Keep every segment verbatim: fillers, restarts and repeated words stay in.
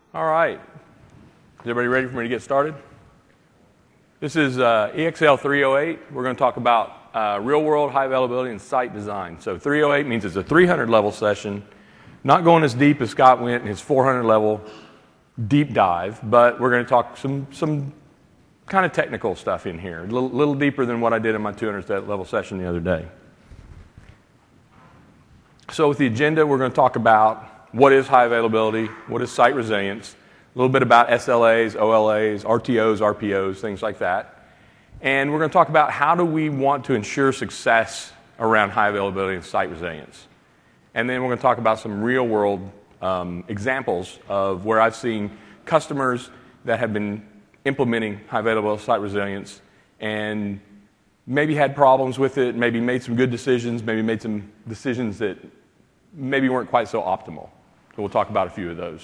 All right. Is everybody ready for me to get started? This is uh, E X L three oh eight. We're going to talk about uh, real-world high availability and site design. So three oh eight means it's a three hundred level session, not going as deep as Scott went in his four hundred level deep dive, but we're going to talk some some kind of technical stuff in here, a little, little deeper than what I did in my two hundred level session the other day. So with the agenda, we're going to talk about what is high availability, what is site resilience, a little bit about S L As, O L As, R T Os, R P Os, things like that. And we're going to talk about how do we want to ensure success around high availability and site resilience. And then we're going to talk about some real-world um, examples of where I've seen customers that have been implementing high availability site resilience and maybe had problems with it, maybe made some good decisions, maybe made some decisions that maybe weren't quite so optimal. So we'll talk about a few of those.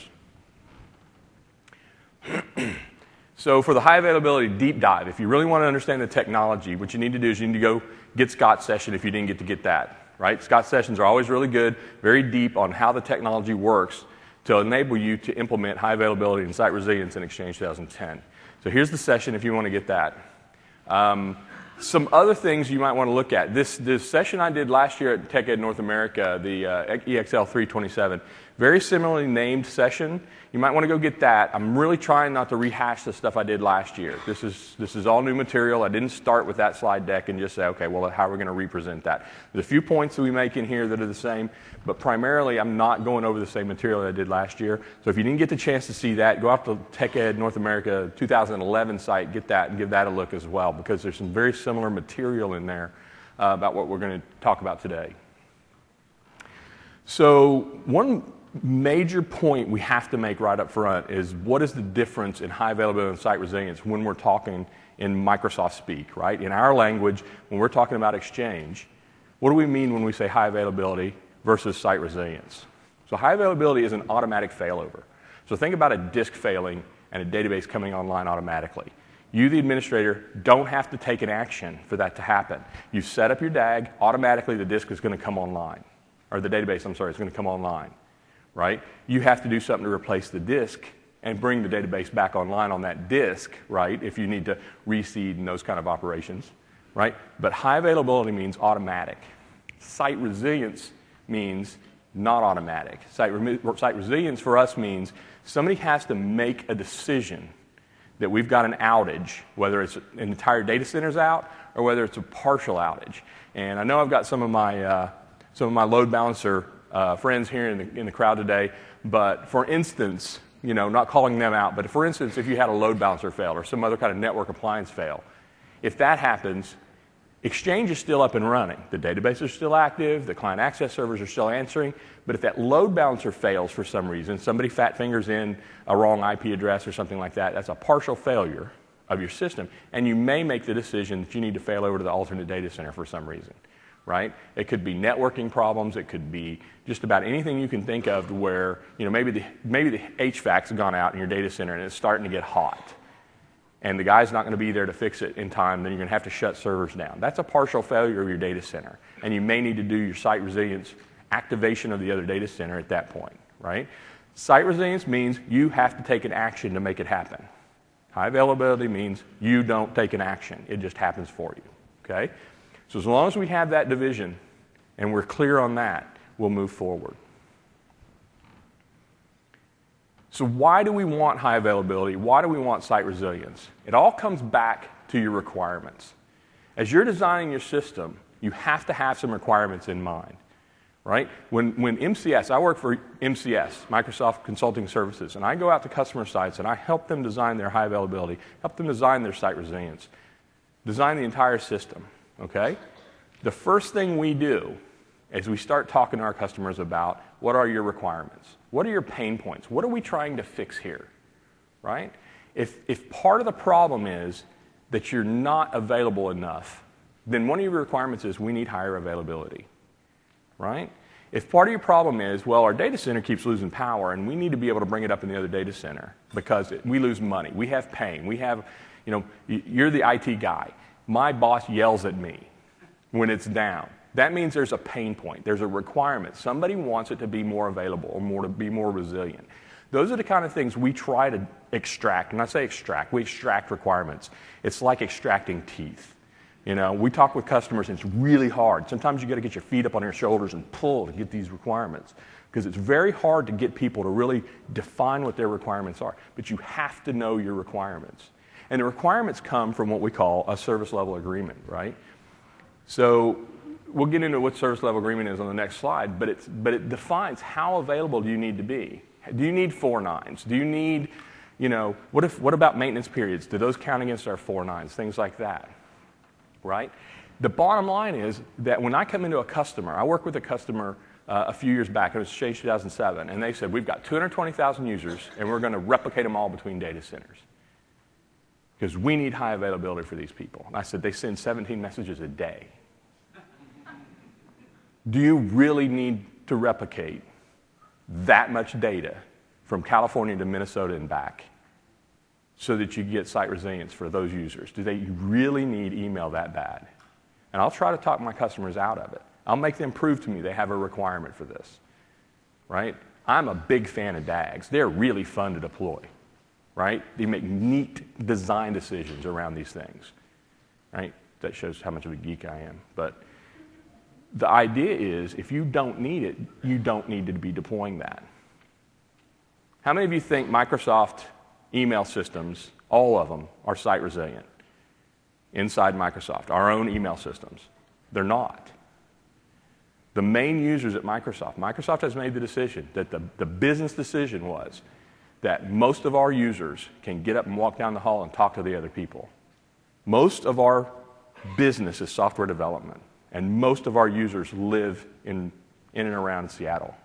So for the high availability deep dive, if you really want to understand the technology, what you need to do is you need to go get Scott's session if you didn't get to get that. Right? Scott's sessions are always really good, very deep on how the technology works to enable you to implement high availability and site resilience in Exchange twenty ten. So here's the session if you want to get that. Um, Some other things you might want to look at. This, this session I did last year at TechEd North America, the uh, E X L three twenty-seven, very similarly named session. You might want to go get that. I'm really trying not to rehash the stuff I did last year. This is, this is all new material. I didn't start with that slide deck and just say, okay, well, how are we going to represent that? There's a few points that we make in here that are the same, but primarily I'm not going over the same material that I did last year. So if you didn't get the chance to see that, go out to TechEd North America two thousand eleven site, get that, and give that a look as well, because there's some very similar material in there uh, about what we're going to talk about today. So one major point we have to make right up front is what is the difference in high availability and site resilience when we're talking in Microsoft speak, right? In our language, when we're talking about Exchange, what do we mean when we say high availability versus site resilience? So high availability is an automatic failover. So think about a disk failing and a database coming online automatically. You, the administrator, don't have to take an action for that to happen. You set up your D A G, automatically the disk is going to come online. Or the database, I'm sorry, is going to come online. Right? You have to do something to replace the disk and bring the database back online on that disk, right, if you need to reseed and those kind of operations. Right? But high availability means automatic. Site resilience means not automatic. Site, re- site resilience for us means somebody has to make a decision that we've got an outage, whether it's an entire data center's out or whether it's a partial outage. And I know I've got some of my uh, some of my load balancer uh, friends here in the, in the crowd today, but for instance, you know, not calling them out, but for instance, if you had a load balancer fail or some other kind of network appliance fail, if that happens, Exchange is still up and running. The database is still active, the client access servers are still answering, but if that load balancer fails for some reason, somebody fat fingers in a wrong I P address or something like that, that's a partial failure of your system, and you may make the decision that you need to fail over to the alternate data center for some reason, right? It could be networking problems, it could be just about anything you can think of where, you know, maybe the, maybe the H V A C's gone out in your data center and it's starting to get hot, and the guy's not going to be there to fix it in time, then you're going to have to shut servers down. That's a partial failure of your data center, and you may need to do your site resilience activation of the other data center at that point, right? Site resilience means you have to take an action to make it happen. High availability means you don't take an action. It just happens for you, okay? So as long as we have that division and we're clear on that, we'll move forward. So why do we want high availability? Why do we want site resilience? It all comes back to your requirements. As you're designing your system, you have to have some requirements in mind, right? When, when M C S, I work for M C S, Microsoft Consulting Services, and I go out to customer sites and I help them design their high availability, help them design their site resilience, design the entire system, okay? The first thing we do is we start talking to our customers about what are your requirements? What are your pain points? What are we trying to fix here, right? If, if part of the problem is that you're not available enough, then one of your requirements is we need higher availability, right? If part of your problem is, well, our data center keeps losing power and we need to be able to bring it up in the other data center because it, we lose money, we have pain, we have, you know, you're the I T guy. My boss yells at me when it's down. That means there's a pain point. There's a requirement. Somebody wants it to be more available or more to be more resilient. Those are the kind of things we try to extract. And I say extract, we extract requirements. It's like extracting teeth. You know, we talk with customers and it's really hard. Sometimes you got to get your feet up on your shoulders and pull to get these requirements, because it's very hard to get people to really define what their requirements are. But you have to know your requirements. And the requirements come from what we call a service level agreement, right? So we'll get into what service level agreement is on the next slide, but, it's, but it defines how available do you need to be. Do you need four nines? Do you need, you know, what, if, what about maintenance periods? Do those count against our four nines? Things like that, right? The bottom line is that when I come into a customer, I worked with a customer uh, a few years back, it was Stage two thousand seven, and they said, we've got two hundred twenty thousand users, and we're going to replicate them all between data centers, because we need high availability for these people. And I said, they send seventeen messages a day. Do you really need to replicate that much data from California to Minnesota and back so that you get site resilience for those users? Do they really need email that bad? And I'll try to talk my customers out of it. I'll make them prove to me they have a requirement for this, right? I'm a big fan of D A Gs. They're really fun to deploy, right? They make neat design decisions around these things, right? That shows how much of a geek I am. But the idea is, if you don't need it, you don't need to be deploying that. How many of you think Microsoft email systems, all of them, are site resilient inside Microsoft, our own email systems? They're not. The main users at Microsoft, Microsoft has made the decision that the, the business decision was that most of our users can get up and walk down the hall and talk to the other people. Most of our business is software development, and most of our users live in, in and around Seattle.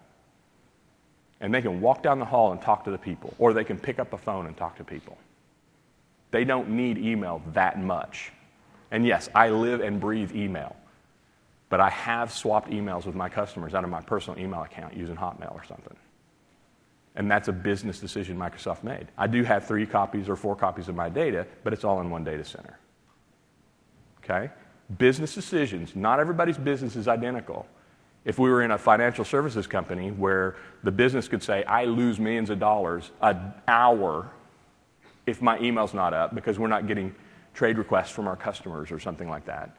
And they can walk down the hall and talk to the people, or they can pick up a phone and talk to people. They don't need email that much. And yes, I live and breathe email, but I have swapped emails with my customers out of my personal email account using Hotmail or something. And that's a business decision Microsoft made. I do have three copies or four copies of my data, but it's all in one data center. Okay? Business decisions. Not everybody's business is identical. If we were in a financial services company where the business could say, I lose millions of dollars an hour if my email's not up because we're not getting trade requests from our customers or something like that,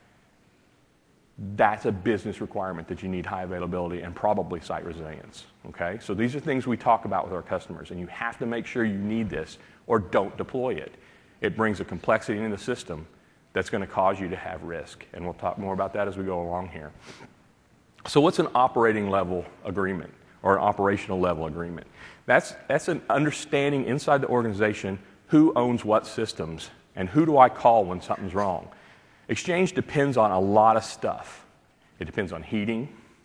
that's a business requirement that you need high availability and probably site resilience. Okay? So these are things we talk about with our customers, and you have to make sure you need this or don't deploy it. It brings a complexity into the system that's going to cause you to have risk, and we'll talk more about that as we go along here. So what's an operating level agreement or an operational level agreement? That's, that's an understanding inside the organization who owns what systems and who do I call when something's wrong. Exchange depends on a lot of stuff. It depends on heating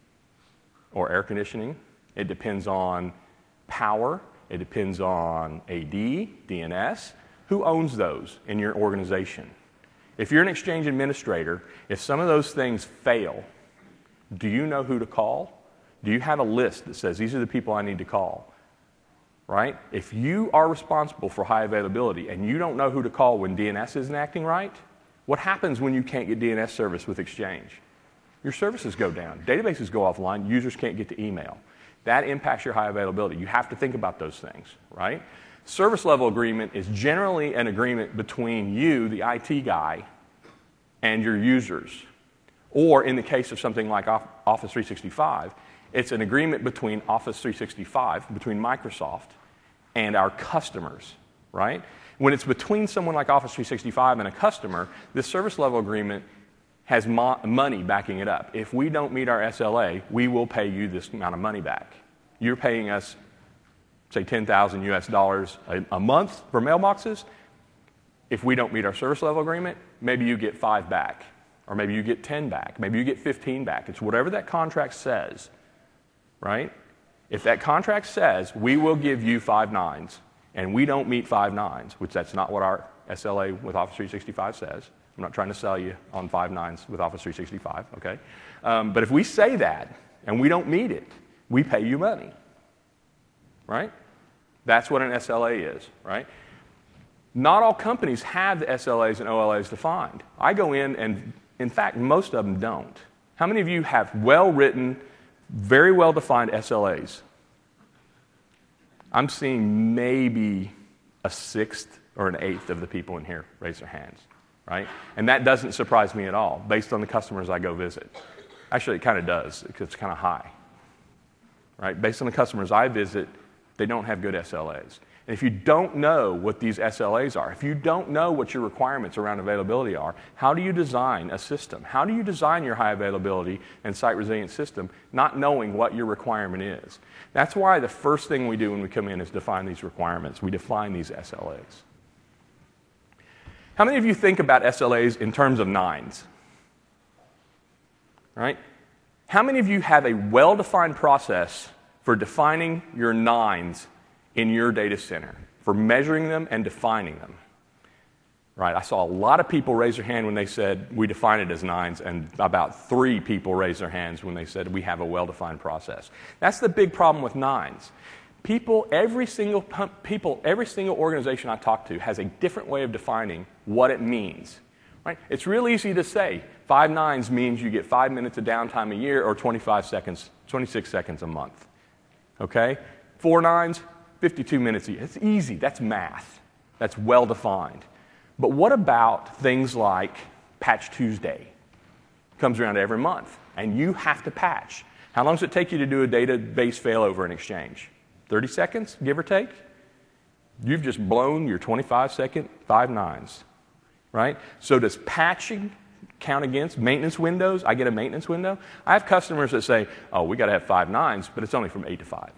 or air conditioning. It depends on power. It depends on A D, D N S. Who owns those in your organization? If you're an Exchange administrator, if some of those things fail, do you know who to call? Do you have a list that says, these are the people I need to call? Right? If you are responsible for high availability and you don't know who to call when D N S isn't acting right, what happens when you can't get D N S service with Exchange? Your services go down. Databases go offline. Users can't get to email. That impacts your high availability. You have to think about those things, right? Service level agreement is generally an agreement between you, the I T guy, and your users. Or in the case of something like Office three sixty-five, it's an agreement between Office three sixty-five, between Microsoft, and our customers, right? When it's between someone like Office three sixty-five and a customer, this service level agreement has mo- money backing it up. If we don't meet our S L A, we will pay you this amount of money back. You're paying us, say, ten thousand U S dollars a, a month for mailboxes. If we don't meet our service level agreement, maybe you get five back, or maybe you get ten back, maybe you get fifteen back. It's whatever that contract says, right? If that contract says we will give you five nines, and we don't meet five nines, which that's not what our S L A with Office three sixty-five says. I'm not trying to sell you on five nines with Office three sixty-five, okay? Um, but if we say that and we don't meet it, we pay you money, right? That's what an S L A is, right? Not all companies have the S L As and O L As defined. I go in and, in fact, most of them don't. How many of you have well-written, very well-defined S L As? I'm seeing maybe a sixth or an eighth of the people in here raise their hands, right? And that doesn't surprise me at all, based on the customers I go visit. Actually, it kind of does, because it's kind of high, right? Based on the customers I visit, they don't have good S L As. And if you don't know what these S L As are, if you don't know what your requirements around availability are, how do you design a system? How do you design your high availability and site resilient system not knowing what your requirement is? That's why the first thing we do when we come in is define these requirements. We define these S L As. How many of you think about S L As in terms of nines? Right? How many of you have a well-defined process for defining your nines in your data center, for measuring them and defining them? Right? I saw a lot of people raise their hand when they said we define it as nines, and about three people raised their hands when they said we have a well-defined process. That's the big problem with nines. People, every single people, every single organization I talk to has a different way of defining what it means. Right? It's real easy to say five nines means you get five minutes of downtime a year or twenty-five seconds, twenty-six seconds a month. Okay? Four nines, fifty-two minutes a year. It's easy. That's math. That's well defined. But what about things like Patch Tuesday? Comes around every month, and you have to patch. How long does it take you to do a database failover in Exchange? thirty seconds, give or take? You've just blown your twenty-five second five nines. Right? So does patching count against maintenance windows? I get a maintenance window. I have customers that say, oh, we got to have five nines, but it's only from eight to five.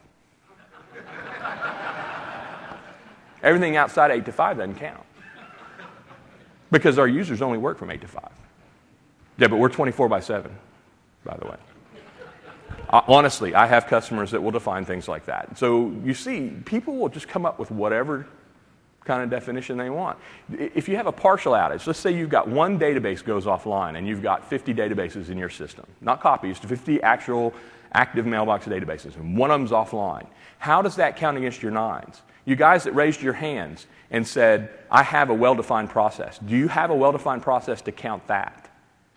Everything outside eight to five doesn't count. Because our users only work from eight to five. Yeah, but we're twenty-four by seven, by the way. Uh, honestly, I have customers that will define things like that. So you see, people will just come up with whatever kind of definition they want. If you have a partial outage, let's say you've got one database goes offline and you've got fifty databases in your system, not copies, fifty actual active mailbox databases, and one of them's offline. How does that count against your nines? You guys that raised your hands and said, I have a well-defined process. Do you have a well-defined process to count that?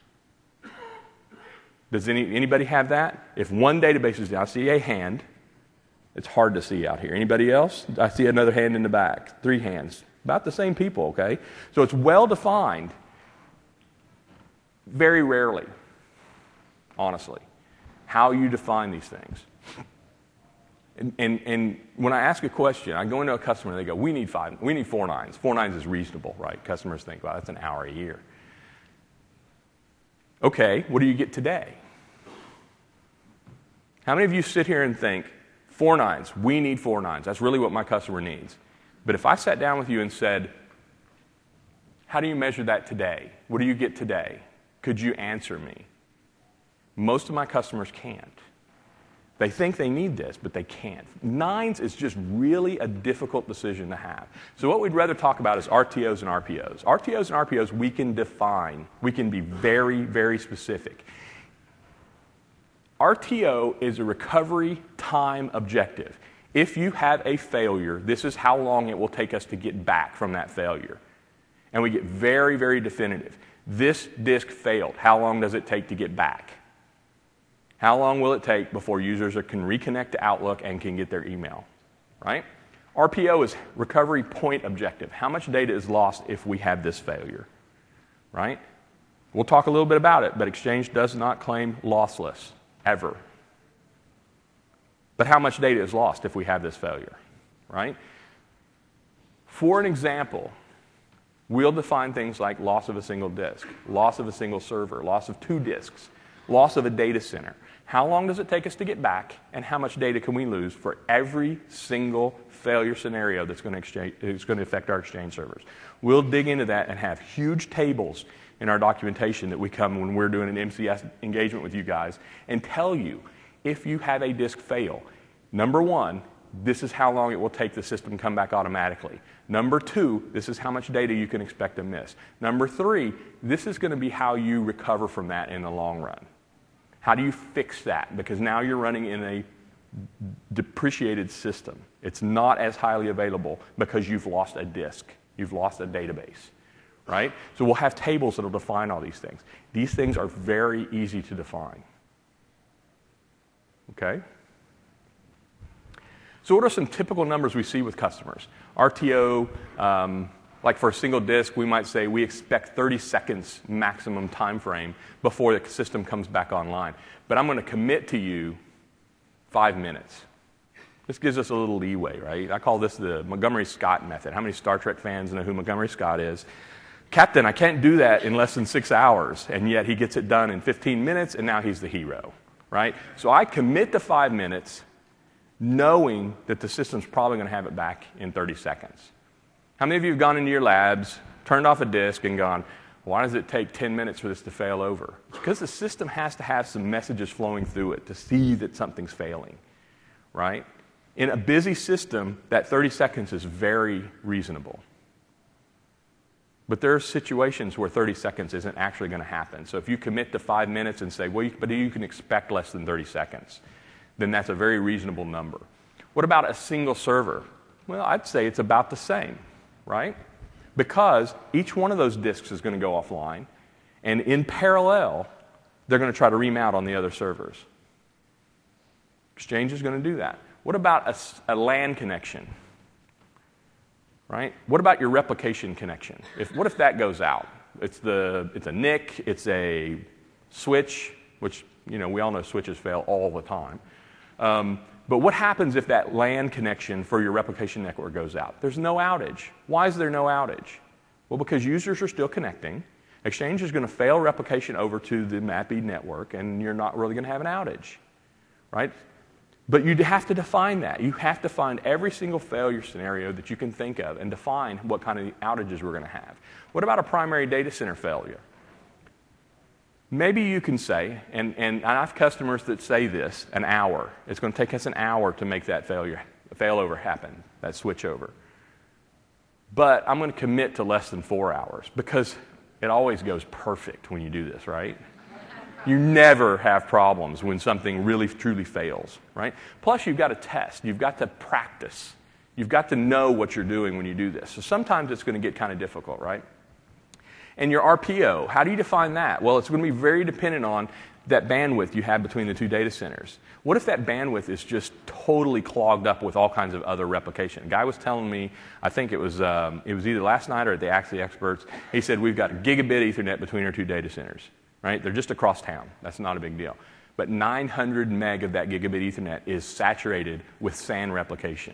Does any, anybody have that? If one database is down, I see a hand. It's hard to see out here. Anybody else? I see another hand in the back. Three hands. About the same people, okay? So it's well-defined. Very rarely, honestly, how you define these things. And, and, and when I ask a question, I go into a customer and they go, we need five, we need four nines. Four nines is reasonable, right? Customers think, well, that's an hour a year. Okay, what do you get today? How many of you sit here and think, four nines, we need four nines. That's really what my customer needs. But if I sat down with you and said, how do you measure that today? What do you get today? Could you answer me? Most of my customers can't. They think they need this, but they can't. Nines is just really a difficult decision to have. So what we'd rather talk about is R T Os and R P Os. R T Os and R P Os we can define. We can be very, very specific. R T O is a recovery time objective. If you have a failure, this is how long it will take us to get back from that failure. And we get very, very definitive. This disk failed. How long does it take to get back? How long will it take before users can reconnect to Outlook and can get their email? Right? R P O is recovery point objective. How much data is lost if we have this failure? Right? We'll talk a little bit about it, but Exchange does not claim lossless. Ever. But how much data is lost if we have this failure, right? For an example, we'll define things like loss of a single disk, loss of a single server, loss of two disks, loss of a data center. How long does it take us to get back, and how much data can we lose for every single failure scenario that's going to, exchange, that's going to affect our Exchange servers? We'll dig into that and have huge tables in our documentation that we come when we're doing an M C S engagement with you guys and tell you if you have a disk fail. Number one, this is how long it will take the system to come back automatically. Number two, this is how much data you can expect to miss. Number three, this is going to be how you recover from that in the long run. How do you fix that? Because now you're running in a depreciated system. It's not as highly available because you've lost a disk. You've lost a database. Right? So we'll have tables that will define all these things. These things are very easy to define. Okay? So what are some typical numbers we see with customers? R T O, um, like for a single disk, we might say we expect thirty seconds maximum time frame before the system comes back online. But I'm going to commit to you five minutes. This gives us a little leeway, right? I call this the Montgomery Scott method. How many Star Trek fans know who Montgomery Scott is? Captain, I can't do that in less than six hours, and yet he gets it done in fifteen minutes, and now he's the hero, right? So I commit to five minutes knowing that the system's probably going to have it back in thirty seconds. How many of you have gone into your labs, turned off a disk, and gone, why does it take ten minutes for this to fail over? It's because the system has to have some messages flowing through it to see that something's failing, right? In a busy system, that thirty seconds is very reasonable. But there are situations where thirty seconds isn't actually going to happen. So if you commit to five minutes and say, well, you, but you can expect less than thirty seconds, then that's a very reasonable number. What about a single server? Well, I'd say it's about the same, right? Because each one of those disks is going to go offline, and in parallel, they're going to try to remount on the other servers. Exchange is going to do that. What about a, a LAN connection? Right? What about your replication connection? If, what if that goes out? It's, the, it's a N I C, it's a switch, which, you know, we all know switches fail all the time. Um, but what happens if that LAN connection for your replication network goes out? There's no outage. Why is there no outage? Well, because users are still connecting. Exchange is going to fail replication over to the M A P I network, and you're not really going to have an outage, right? But you have to define that. You have to find every single failure scenario that you can think of and define what kind of outages we're going to have. What about a primary data center failure? Maybe you can say, and, and I have customers that say this, an hour. It's going to take us an hour to make that failure, failover happen, that switch over. But I'm going to commit to less than four hours because it always goes perfect when you do this, right? You never have problems when something really, truly fails, right? Plus, you've got to test. You've got to practice. You've got to know what you're doing when you do this. So sometimes it's going to get kind of difficult, right? And your R P O, how do you define that? Well, it's going to be very dependent on that bandwidth you have between the two data centers. What if that bandwidth is just totally clogged up with all kinds of other replication? A guy was telling me, I think it was, um, it was either last night or at the Axie Experts, he said we've got gigabit Ethernet between our two data centers. Right? They're just across town. That's not a big deal. But nine hundred meg of that gigabit Ethernet is saturated with S A N replication.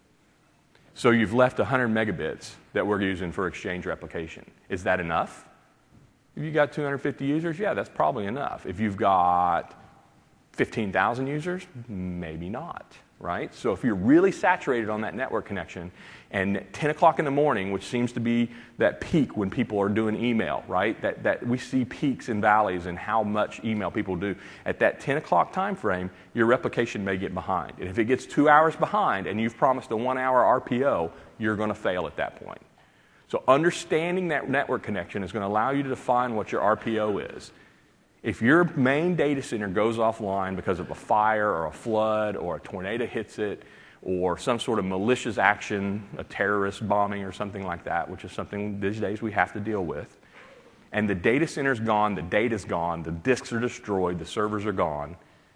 So you've left one hundred megabits that we're using for Exchange replication. Is that enough? If you've got two hundred fifty users, yeah, that's probably enough. If you've got fifteen thousand users, maybe not, right? So if you're really saturated on that network connection, and at ten o'clock in the morning, which seems to be that peak when people are doing email, right? That, that we see peaks and valleys in how much email people do. At that ten o'clock time frame, your replication may get behind. And if it gets two hours behind and you've promised a one-hour R P O, you're going to fail at that point. So understanding that network connection is going to allow you to define what your R P O is. If your main data center goes offline because of a fire or a flood or a tornado hits it, or some sort of malicious action, a terrorist bombing or something like that, which is something these days we have to deal with, and the data center's gone, the data's gone, the disks are destroyed, the servers are gone,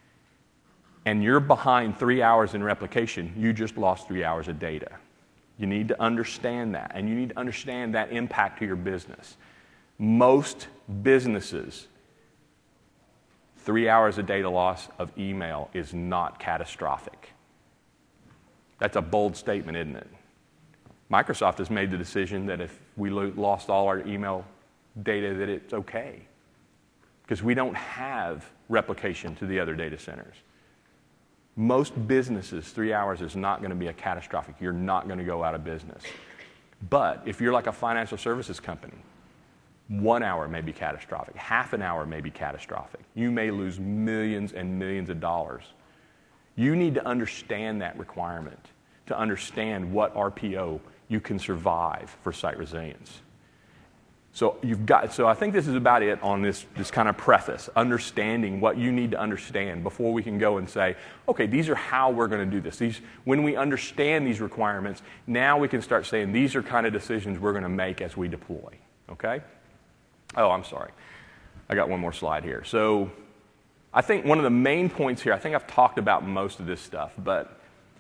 and you're behind three hours in replication, you just lost three hours of data. You need to understand that, and you need to understand that impact to your business. Most businesses, three hours of data loss of email is not catastrophic. That's a bold statement, isn't it? Microsoft has made the decision that if we lo- lost all our email data, that it's okay. Because we don't have replication to the other data centers. Most businesses, three hours is not going to be a catastrophic. You're not going to go out of business. But if you're like a financial services company, one hour may be catastrophic. Half an hour may be catastrophic. You may lose millions and millions of dollars. You need to understand that requirement to understand what R P O you can survive for site resilience. So you've got. So I think this is about it on this, this kind of preface, understanding what you need to understand before we can go and say, okay, these are how we're going to do this. These, when we understand these requirements, now we can start saying these are kind of decisions we're going to make as we deploy. Okay? Oh, I'm sorry. I got one more slide here. So I think one of the main points here, I think I've talked about most of this stuff, but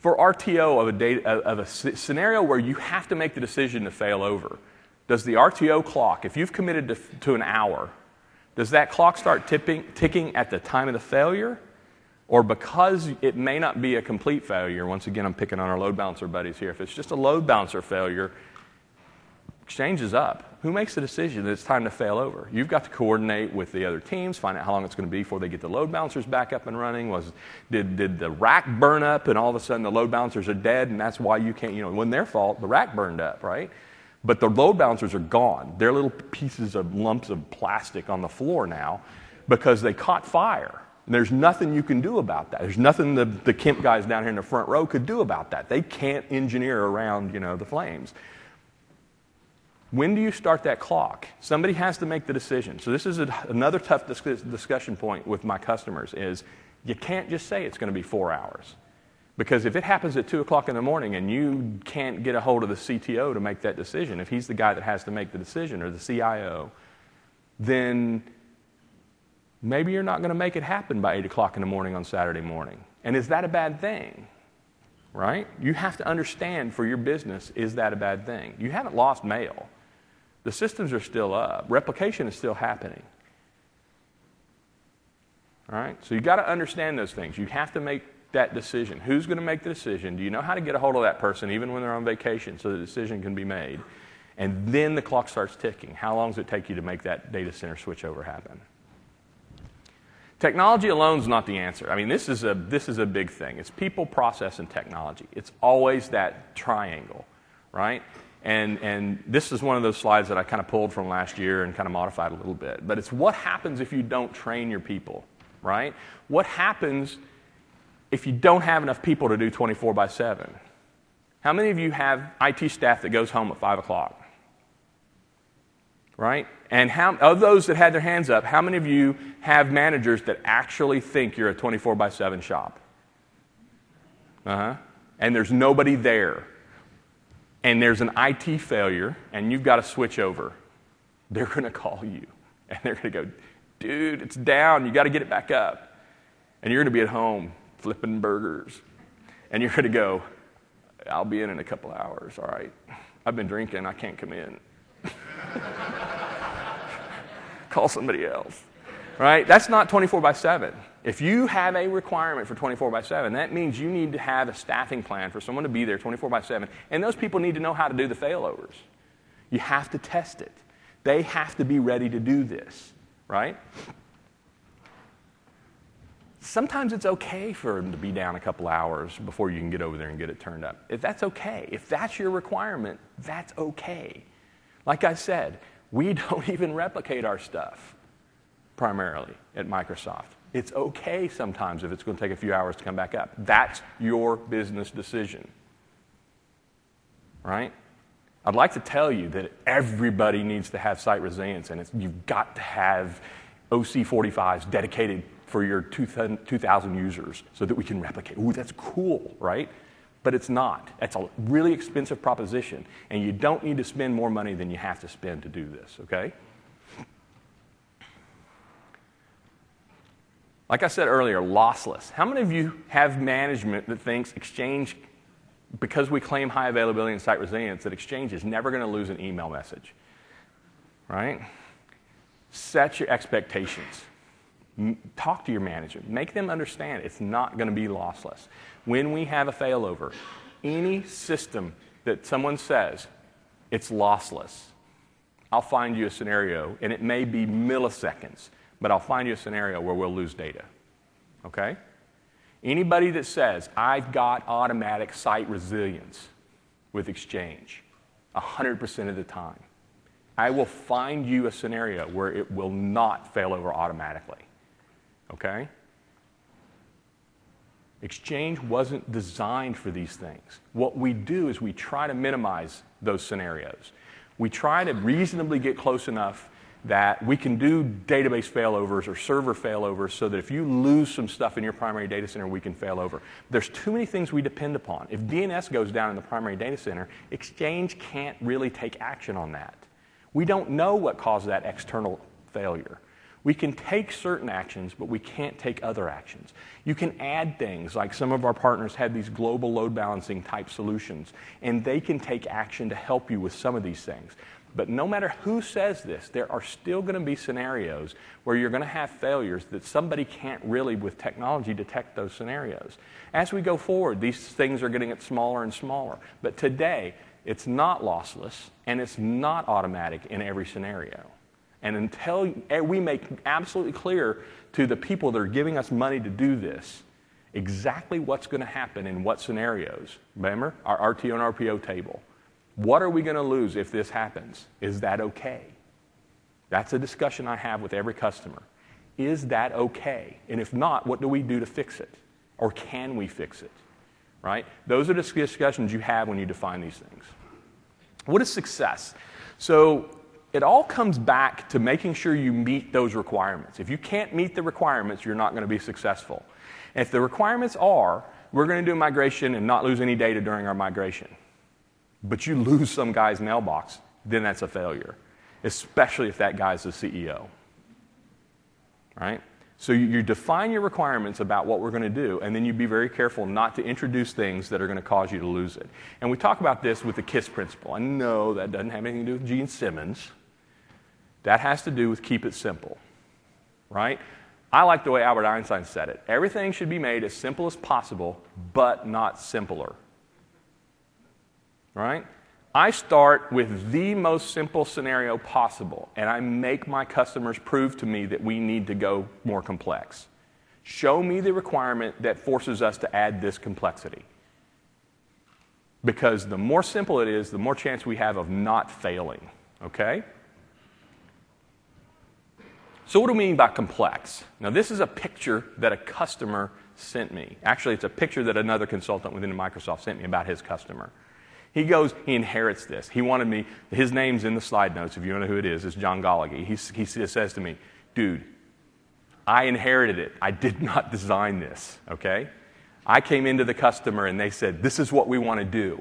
For R T O of a, data, of a scenario where you have to make the decision to fail over, does the R T O clock, if you've committed to, to an hour, does that clock start tipping, ticking at the time of the failure? Or because it may not be a complete failure, once again, I'm picking on our load balancer buddies here. If it's just a load balancer failure, Exchange is up. Who makes the decision that it's time to fail over? You've got to coordinate with the other teams, find out how long it's going to be before they get the load balancers back up and running. Was did did the rack burn up and all of a sudden the load balancers are dead and that's why you can't, you know, it wasn't their fault, the rack burned up, right? But the load balancers are gone. They're little pieces of lumps of plastic on the floor now because they caught fire. And there's nothing you can do about that. There's nothing the, the Kemp guys down here in the front row could do about that. They can't engineer around, you know, the flames. When do you start that clock? Somebody has to make the decision. So this is a, another tough dis- discussion point with my customers is you can't just say it's going to be four hours. Because if it happens at two o'clock in the morning and you can't get a hold of the C T O to make that decision, if he's the guy that has to make the decision or the C I O, then maybe you're not going to make it happen by eight o'clock in the morning on Saturday morning. And is that a bad thing? Right? You have to understand for your business, is that a bad thing? You haven't lost mail. The systems are still up. Replication is still happening. All right? So you've got to understand those things. You have to make that decision. Who's going to make the decision? Do you know how to get a hold of that person even when they're on vacation so the decision can be made? And then the clock starts ticking. How long does it take you to make that data center switchover happen? Technology alone is not the answer. I mean, this is a this is a big thing. It's people, process, and technology. It's always that triangle, right? And and this is one of those slides that I kind of pulled from last year and kind of modified a little bit. But it's what happens if you don't train your people, right? What happens if you don't have enough people to do twenty-four by seven? How many of you have I T staff that goes home at five o'clock? Right? And how, of those that had their hands up, how many of you have managers that actually think you're a twenty-four by seven shop? Uh-huh. And there's nobody there. And there's an I T failure, and you've got to switch over. They're going to call you. And they're going to go, dude, it's down. You got to get it back up. And you're going to be at home flipping burgers. And you're going to go, I'll be in in a couple hours, all right? I've been drinking. I can't come in. Call somebody else, right? That's not twenty-four by seven. If you have a requirement for twenty-four by seven, that means you need to have a staffing plan for someone to be there twenty-four by seven, and those people need to know how to do the failovers. You have to test it. They have to be ready to do this, right? Sometimes it's okay for them to be down a couple hours before you can get over there and get it turned up. If that's okay, if that's your requirement, that's okay. Like I said, we don't even replicate our stuff primarily at Microsoft. It's okay sometimes if it's going to take a few hours to come back up. That's your business decision, right? I'd like to tell you that everybody needs to have site resilience, and it's, you've got to have O C forty-fives dedicated for your two thousand users so that we can replicate. Ooh, that's cool, right? But it's not. It's a really expensive proposition, and you don't need to spend more money than you have to spend to do this, okay? Like I said earlier, lossless. How many of you have management that thinks Exchange, because we claim high availability and site resilience, that Exchange is never going to lose an email message, right? Set your expectations. Talk to your management. Make them understand it's not going to be lossless. When we have a failover, any system that someone says it's lossless, I'll find you a scenario, and it may be milliseconds, but I'll find you a scenario where we'll lose data, okay? Anybody that says, I've got automatic site resilience with Exchange one hundred percent of the time, I will find you a scenario where it will not fail over automatically. Okay? Exchange wasn't designed for these things. What we do is we try to minimize those scenarios. We try to reasonably get close enough that we can do database failovers or server failovers so that if you lose some stuff in your primary data center, we can fail over. There's too many things we depend upon. If D N S goes down in the primary data center, Exchange can't really take action on that. We don't know what caused that external failure. We can take certain actions, but we can't take other actions. You can add things, like some of our partners have these global load balancing type solutions, and they can take action to help you with some of these things. But no matter who says this, there are still going to be scenarios where you're going to have failures that somebody can't really, with technology, detect those scenarios. As we go forward, these things are getting smaller and smaller. But today, it's not lossless, and it's not automatic in every scenario. And until we make absolutely clear to the people that are giving us money to do this exactly what's going to happen in what scenarios, remember our R T O and R P O table. What are we going to lose if this happens? Is that okay? That's a discussion I have with every customer. Is that okay? And if not, what do we do to fix it? Or can we fix it? Right? Those are the discussions you have when you define these things. What is success? So it all comes back to making sure you meet those requirements. If you can't meet the requirements, you're not going to be successful. And if the requirements are, we're going to do a migration and not lose any data during our migration, but you lose some guy's mailbox, then that's a failure, especially if that guy's the C E O. Right? So you, you define your requirements about what we're going to do, and then you be very careful not to introduce things that are going to cause you to lose it. And we talk about this with the KISS principle. I know that doesn't have anything to do with Gene Simmons. That has to do with keep it simple. Right? I like the way Albert Einstein said it. Everything should be made as simple as possible, but not simpler. Right? I start with the most simple scenario possible, and I make my customers prove to me that we need to go more complex. Show me the requirement that forces us to add this complexity. Because the more simple it is, the more chance we have of not failing. Okay? So what do we mean by complex? Now, this is a picture that a customer sent me. Actually, it's a picture that another consultant within Microsoft sent me about his customer. He goes, he inherits this. He wanted me, his name's in the slide notes, if you don't know who it is, it's John Gallagher. He, he says to me, dude, I inherited it. I did not design this, okay? I came into the customer and they said, this is what we want to do.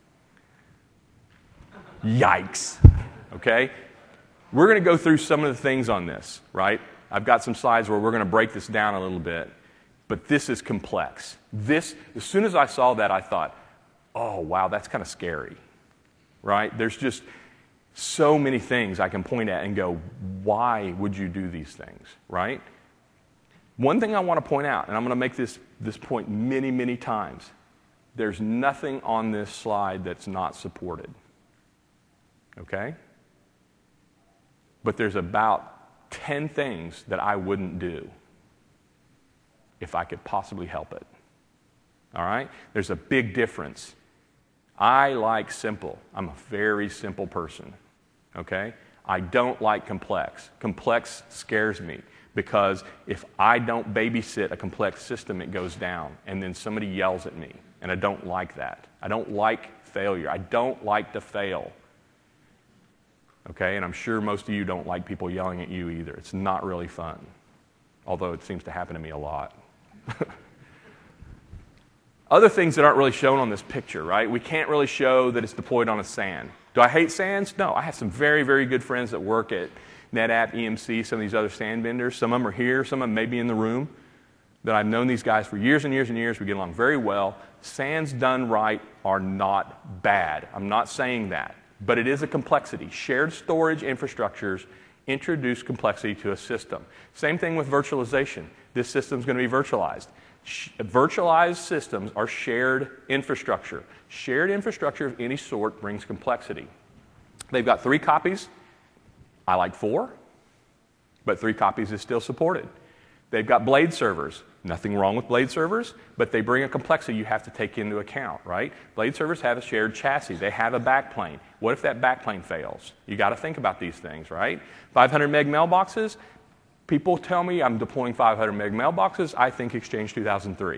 Yikes, okay? We're going to go through some of the things on this, right? I've got some slides where we're going to break this down a little bit, but this is complex. This, as soon as I saw that, I thought, oh, wow, that's kind of scary, right? There's just so many things I can point at and go, why would you do these things, right? One thing I want to point out, and I'm going to make this, this point many, many times, there's nothing on this slide that's not supported, okay? But there's about ten things that I wouldn't do if I could possibly help it, all right? There's a big difference. I like simple. I'm a very simple person, okay? I don't like complex. Complex scares me because if I don't babysit a complex system, it goes down, and then somebody yells at me, and I don't like that. I don't like failure. I don't like to fail, okay? And I'm sure most of you don't like people yelling at you either. It's not really fun, although it seems to happen to me a lot. Other things that aren't really shown on this picture, right? We can't really show that it's deployed on a SAN. Do I hate SANs? No. I have some very, very good friends that work at NetApp, E M C, some of these other SAN vendors. Some of them are here. Some of them may be in the room. That I've known these guys for years and years and years. We get along very well. SANs done right are not bad. I'm not saying that. But it is a complexity. Shared storage infrastructures introduce complexity to a system. Same thing with virtualization. This system's going to be virtualized. Virtualized systems are shared infrastructure. Shared infrastructure of any sort brings complexity. They've got three copies. I like four, but three copies is still supported. They've got blade servers. Nothing wrong with blade servers, but they bring a complexity you have to take into account, right? Blade servers have a shared chassis. They have a backplane. What if that backplane fails? You got to think about these things, right? five hundred meg mailboxes. People tell me I'm deploying five hundred meg mailboxes. I think Exchange two thousand three.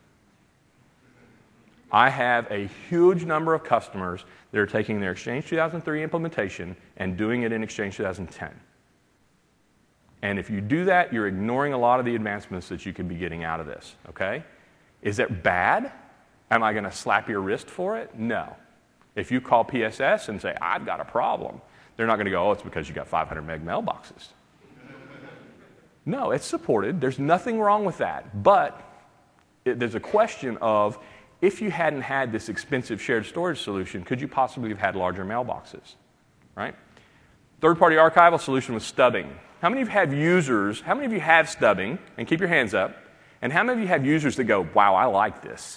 I have a huge number of customers that are taking their Exchange two thousand three implementation and doing it in Exchange two thousand ten. And if you do that, you're ignoring a lot of the advancements that you could be getting out of this, okay? Is it bad? Am I going to slap your wrist for it? No. If you call P S S and say, I've got a problem, they're not going to go, oh, it's because you got five hundred meg mailboxes. No, it's supported. There's nothing wrong with that. But it, there's a question of, if you hadn't had this expensive shared storage solution, could you possibly have had larger mailboxes, right? Third-party archival solution with stubbing. How many of you have users, how many of you have stubbing, and keep your hands up, and how many of you have users that go, wow, I like this?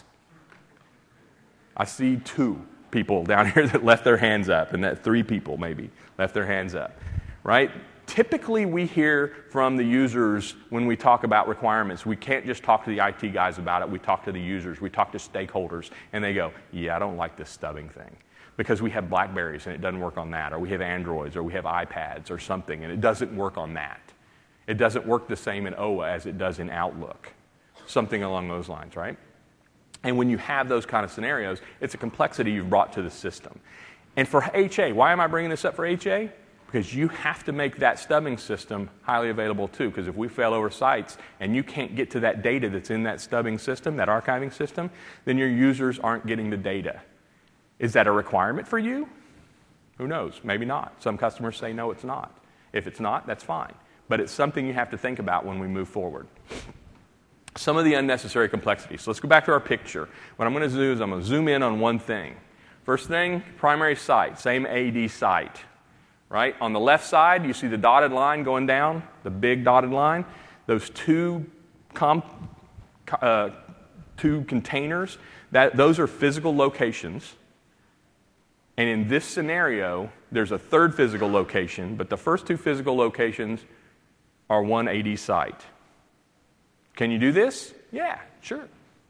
I see two people down here that left their hands up, and that three people maybe left their hands up, right? Typically, we hear from the users when we talk about requirements. We can't just talk to the I T guys about it. We talk to the users. We talk to stakeholders, and they go, yeah, I don't like this stubbing thing because we have BlackBerries, and it doesn't work on that, or we have Androids, or we have iPads or something, and it doesn't work on that. It doesn't work the same in O A as it does in Outlook, something along those lines, right? And when you have those kind of scenarios, it's a complexity you've brought to the system. And for H A, why am I bringing this up for H A? Because you have to make that stubbing system highly available too. Because if we fail over sites and you can't get to that data that's in that stubbing system, that archiving system, then your users aren't getting the data. Is that a requirement for you? Who knows? Maybe not. Some customers say no, it's not. If it's not, that's fine. But it's something you have to think about when we move forward. Some of the unnecessary complexities. So let's go back to our picture. What I'm going to do is I'm going to zoom in on one thing. First thing, primary site, same A D site. Right? On the left side, you see the dotted line going down, the big dotted line. Those two, comp, uh, two containers, that, those are physical locations. And in this scenario, there's a third physical location, but the first two physical locations are one A D site. Can you do this? Yeah, sure.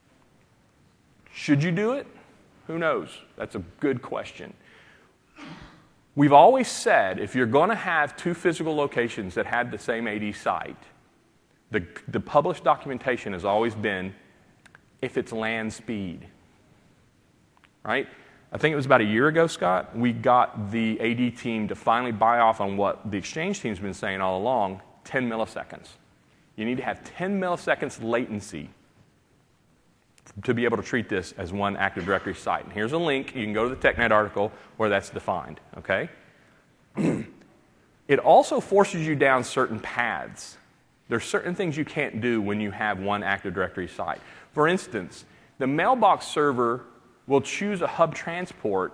Should you do it? Who knows? That's a good question. We've always said if you're going to have two physical locations that had the same A D site, the, the published documentation has always been if it's LAN speed. Right? I think it was about a year ago, Scott, we got the A D team to finally buy off on what the Exchange team's been saying all along, ten milliseconds. You need to have ten milliseconds latency to be able to treat this as one Active Directory site. And here's a link. You can go to the TechNet article where that's defined. Okay? It also forces you down certain paths. There's certain things you can't do when you have one Active Directory site. For instance, the mailbox server will choose a hub transport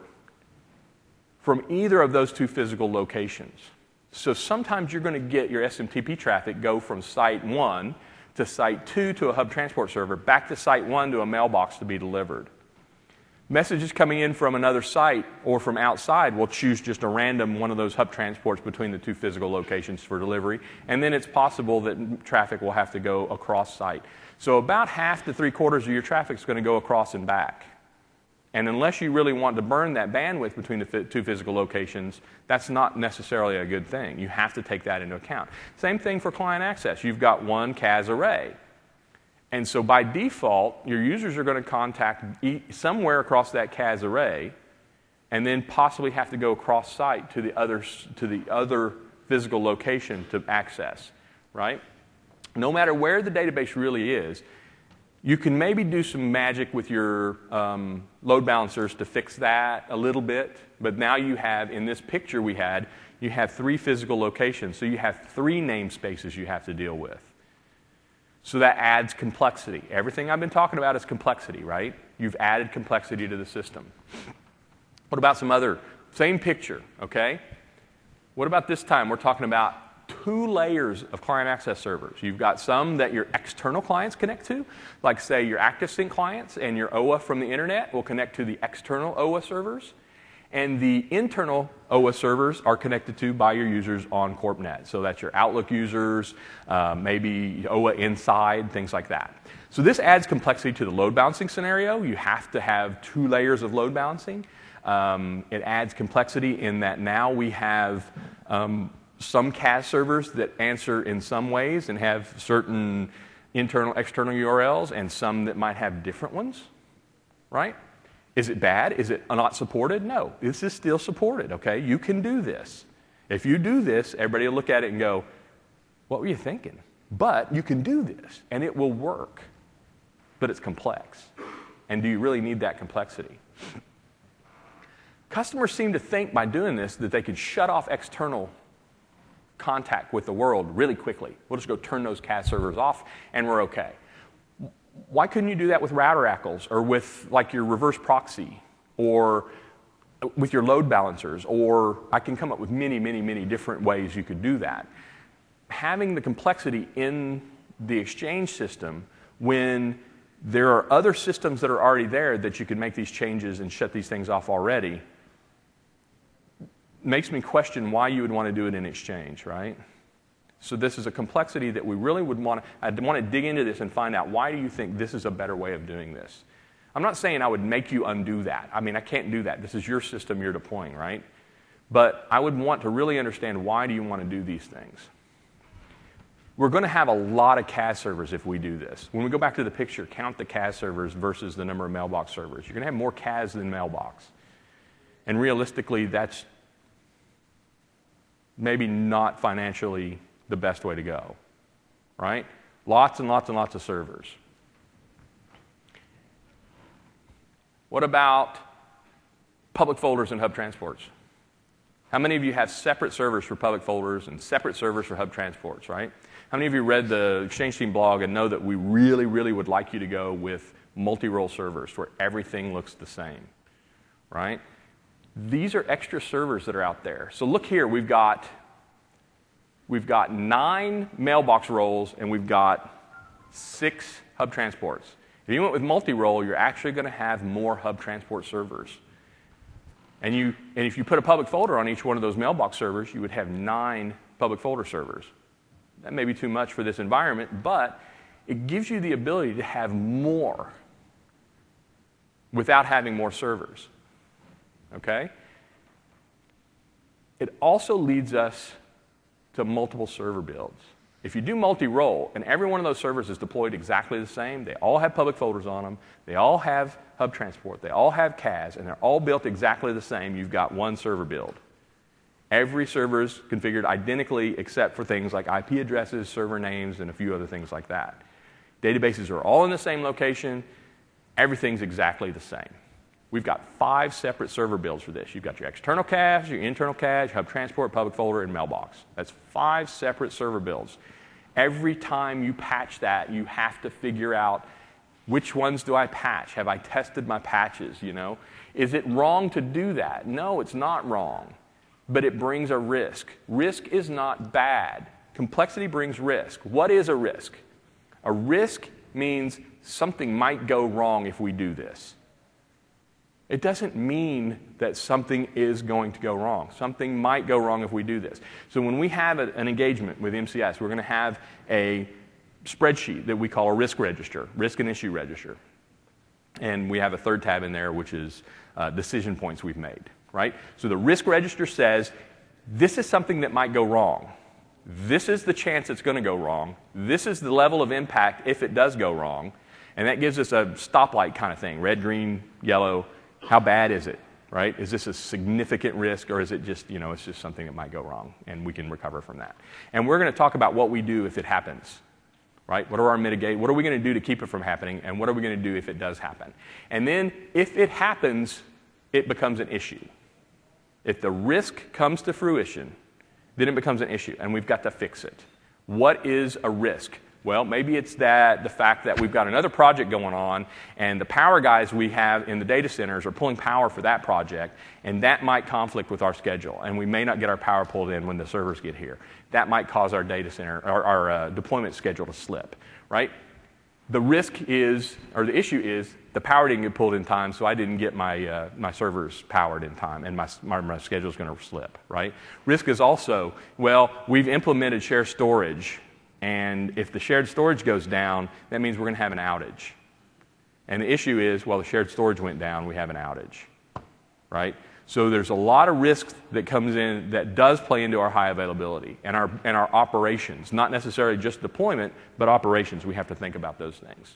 from either of those two physical locations. So sometimes you're going to get your S M T P traffic go from site one to site two to a hub transport server, back to site one to a mailbox to be delivered. Messages coming in from another site or from outside will choose just a random one of those hub transports between the two physical locations for delivery, and then it's possible that traffic will have to go across site. So about half to three quarters of your traffic is going to go across and back. And unless you really want to burn that bandwidth between the two physical locations, that's not necessarily a good thing. You have to take that into account. Same thing for client access. You've got one C A S array. And so by default, your users are going to contact e- somewhere across that C A S array and then possibly have to go across site to the other, to the other physical location to access, right? No matter where the database really is, you can maybe do some magic with your um, load balancers to fix that a little bit, but now you have, in this picture we had, you have three physical locations, so you have three namespaces you have to deal with. So that adds complexity. Everything I've been talking about is complexity, right? You've added complexity to the system. What about some other, same picture, okay? What about this time? We're talking about two layers of client access servers. You've got some that your external clients connect to, like say your ActiveSync clients and your O A from the internet will connect to the external O A servers, and the internal O A servers are connected to by your users on CorpNet. So that's your Outlook users, uh, maybe O A inside, things like that. So this adds complexity to the load balancing scenario. You have to have two layers of load balancing. Um, it adds complexity in that now we have um, some C A S servers that answer in some ways and have certain internal, external U R Ls, and some that might have different ones, right? Is it bad? Is it not supported? No, this is still supported, okay? You can do this. If you do this, everybody will look at it and go, what were you thinking? But you can do this, and it will work. But it's complex. And do you really need that complexity? Customers seem to think by doing this that they could shut off external contact with the world really quickly. We'll just go turn those C A S servers off, and we're okay. Why couldn't you do that with router A C Ls, or with like your reverse proxy, or with your load balancers? Or I can come up with many, many, many different ways you could do that. Having the complexity in the Exchange system when there are other systems that are already there that you can make these changes and shut these things off already makes me question why you would want to do it in Exchange, right? So this is a complexity that we really would want to, I'd want to dig into this and find out, why do you think this is a better way of doing this? I'm not saying I would make you undo that. I mean, I can't do that. This is your system you're deploying, right? But I would want to really understand, why do you want to do these things? We're going to have a lot of C A S servers if we do this. When we go back to the picture, count the C A S servers versus the number of mailbox servers. You're going to have more C A S than mailbox. And realistically, that's maybe not financially the best way to go, right? Lots and lots and lots of servers. What about public folders and hub transports? How many of you have separate servers for public folders and separate servers for hub transports, right? How many of you read the Exchange Team blog and know that we really, really would like you to go with multi-role servers where everything looks the same, right? These are extra servers that are out there. So look here, we've got, we've got nine mailbox roles and we've got six hub transports. If you went with multi-role, you're actually going to have more hub transport servers. And, you, and if you put a public folder on each one of those mailbox servers, you would have nine public folder servers. That may be too much for this environment, but it gives you the ability to have more without having more servers. Okay? It also leads us to multiple server builds. If you do multi-role, and every one of those servers is deployed exactly the same, they all have public folders on them, they all have hub transport, they all have C A S, and they're all built exactly the same, you've got one server build. Every server is configured identically except for things like I P addresses, server names, and a few other things like that. Databases are all in the same location. Everything's exactly the same. We've got five separate server builds for this. You've got your external cache, your internal cache, hub transport, public folder, and mailbox. That's five separate server builds. Every time you patch that, you have to figure out, which ones do I patch? Have I tested my patches, you know? Is it wrong to do that? No, it's not wrong. But it brings a risk. Risk is not bad. Complexity brings risk. What is a risk? A risk means something might go wrong if we do this. It doesn't mean that something is going to go wrong. Something might go wrong if we do this. So when we have a, an engagement with M C S, we're going to have a spreadsheet that we call a risk register, risk and issue register. And we have a third tab in there, which is uh, decision points we've made. Right? So the risk register says, this is something that might go wrong. This is the chance it's going to go wrong. This is the level of impact if it does go wrong. And that gives us a stoplight kind of thing, red, green, yellow. How bad is it? Right? Is this a significant risk, or is it just, you know, it's just something that might go wrong and we can recover from that? And we're going to talk about what we do if it happens. Right? What are our mitigate? What are we going to do to keep it from happening? And what are we going to do if it does happen? And then if it happens, it becomes an issue. If the risk comes to fruition, then it becomes an issue, and we've got to fix it. What is a risk? Well, maybe it's that the fact that we've got another project going on, and the power guys we have in the data centers are pulling power for that project, and that might conflict with our schedule, and we may not get our power pulled in when the servers get here. That might cause our data center, our, our uh, deployment schedule to slip, right? The risk is, or the issue is, the power didn't get pulled in time, so I didn't get my, uh, my servers powered in time, and my, my, my schedule is going to slip, right? Risk is also, well, we've implemented shared storage, and if the shared storage goes down, that means we're going to have an outage. And the issue is, well, the shared storage went down, we have an outage, right? So there's a lot of risk that comes in that does play into our high availability and our, and our operations, not necessarily just deployment, but operations. We have to think about those things.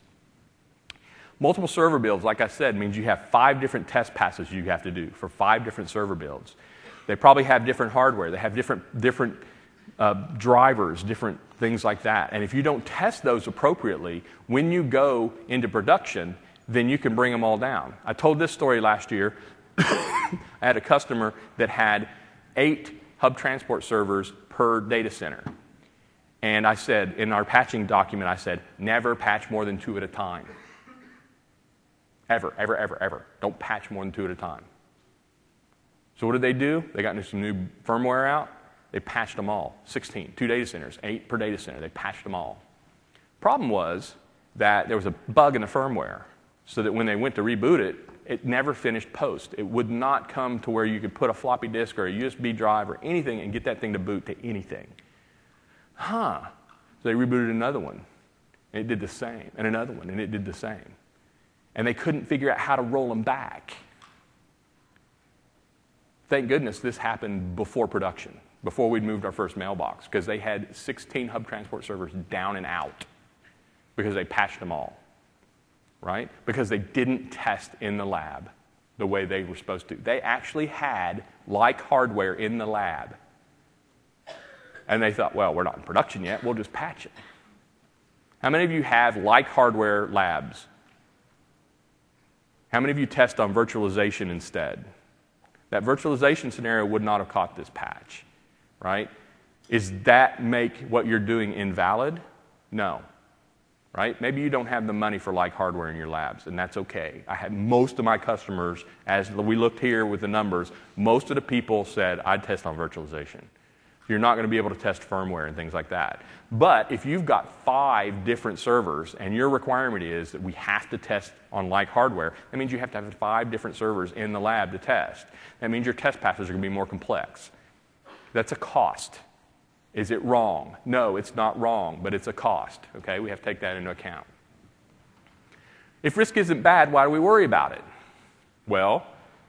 Multiple server builds, like I said, means you have five different test passes you have to do for five different server builds. They probably have different hardware. They have different, different uh, drivers, different things like that. And if you don't test those appropriately, when you go into production, then you can bring them all down. I told this story last year. I had a customer that had eight hub transport servers per data center. And I said, in our patching document, I said, never patch more than two at a time. Ever, ever, ever, ever. Don't patch more than two at a time. So what did they do? They got some new firmware out. They patched them all. sixteen, two data centers, eight per data center. They patched them all. Problem was that there was a bug in the firmware, so that when they went to reboot it, it never finished post. It would not come to where you could put a floppy disk or a U S B drive or anything and get that thing to boot to anything. Huh. So they rebooted another one, and it did the same, and another one, and it did the same. And they couldn't figure out how to roll them back. Thank goodness this happened before production, before we'd moved our first mailbox, because they had sixteen hub transport servers down and out because they patched them all, right? Because they didn't test in the lab the way they were supposed to. They actually had like hardware in the lab. And they thought, well, we're not in production yet, we'll just patch it. How many of you have like hardware labs? How many of you test on virtualization instead? That virtualization scenario would not have caught this patch, right? Does that make what you're doing invalid? No, right? Maybe you don't have the money for like hardware in your labs, and that's okay. I had most of my customers, as we looked here with the numbers, most of the people said, I'd test on virtualization. You're not going to be able to test firmware and things like that. But if you've got five different servers and your requirement is that we have to test on like hardware, that means you have to have five different servers in the lab to test. That means your test passes are going to be more complex. That's a cost. Is it wrong? No, it's not wrong, but it's a cost. Okay, we have to take that into account. If risk isn't bad, why do we worry about it? Well,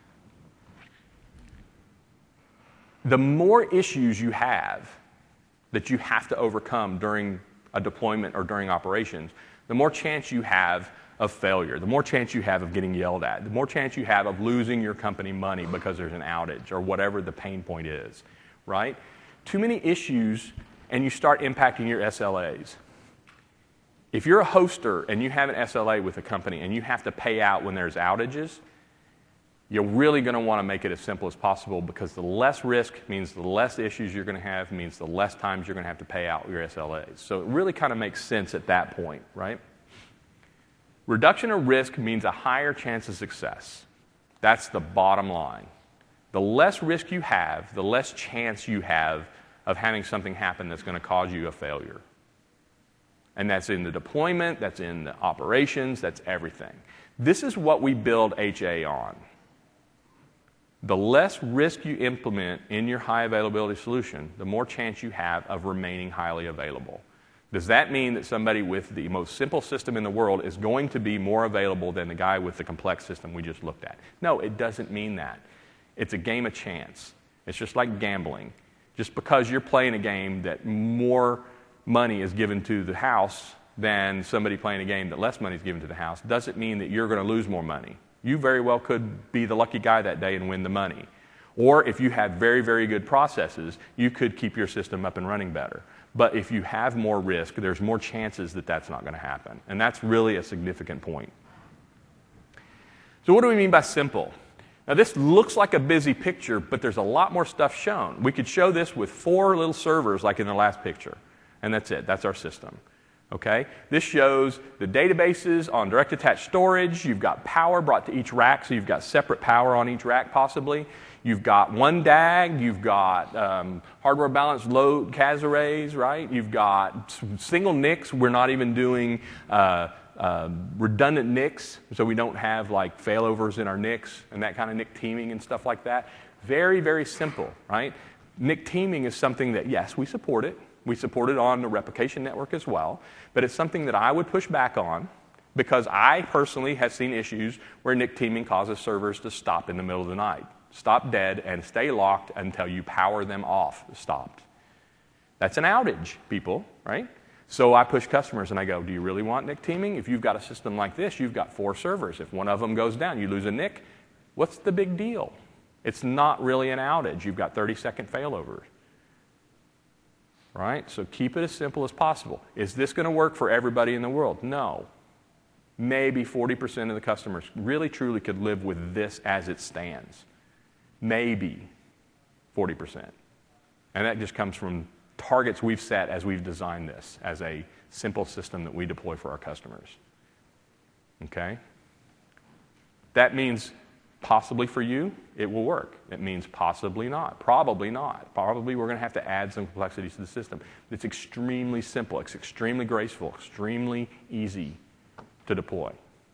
the more issues you have that you have to overcome during a deployment or during operations, the more chance you have of failure, the more chance you have of getting yelled at, the more chance you have of losing your company money because there's an outage or whatever the pain point is, right? Too many issues and you start impacting your S L As. If you're a hoster and you have an S L A with a company and you have to pay out when there's outages, you're really going to want to make it as simple as possible, because the less risk means the less issues you're going to have, means the less times you're going to have to pay out your S L As. So it really kind of makes sense at that point, right? Reduction of risk means a higher chance of success. That's the bottom line. The less risk you have, the less chance you have of having something happen that's going to cause you a failure. And that's in the deployment, that's in the operations, that's everything. This is what we build H A on. The less risk you implement in your high availability solution, the more chance you have of remaining highly available. Does that mean that somebody with the most simple system in the world is going to be more available than the guy with the complex system we just looked at? No, it doesn't mean that. It's a game of chance. It's just like gambling. Just because you're playing a game that more money is given to the house than somebody playing a game that less money is given to the house doesn't mean that you're going to lose more money. You very well could be the lucky guy that day and win the money. Or if you have very, very good processes, you could keep your system up and running better. But if you have more risk, there's more chances that that's not going to happen. And that's really a significant point. So what do we mean by simple? Now this looks like a busy picture, but there's a lot more stuff shown. We could show this with four little servers like in the last picture. And that's it. That's our system. Okay? This shows the databases on direct attached storage. You've got power brought to each rack, so you've got separate power on each rack possibly. You've got one D A G. You've got um, hardware balanced load C A S arrays, right? You've got single N I Cs. We're not even doing uh, uh, redundant N I Cs, so we don't have like failovers in our N I Cs and that kind of N I C teaming and stuff like that. Very, very simple, right? N I C teaming is something that, yes, we support it. We support it on the replication network as well, but it's something that I would push back on, because I personally have seen issues where N I C teaming causes servers to stop in the middle of the night. Stop dead and stay locked until you power them off stopped. That's an outage, people, right? So I push customers and I go, do you really want N I C teaming? If you've got a system like this, you've got four servers. If one of them goes down, you lose a N I C. What's the big deal? It's not really an outage. You've got thirty second failovers. Right? So keep it as simple as possible. Is this going to work for everybody in the world? No. Maybe forty percent of the customers really truly could live with this as it stands. Maybe forty percent. And that just comes from targets we've set as we've designed this as a simple system that we deploy for our customers. Okay? That means possibly for you, it will work. It means possibly not. Probably not. Probably we're going to have to add some complexities to the system. It's extremely simple. It's extremely graceful, extremely easy to deploy.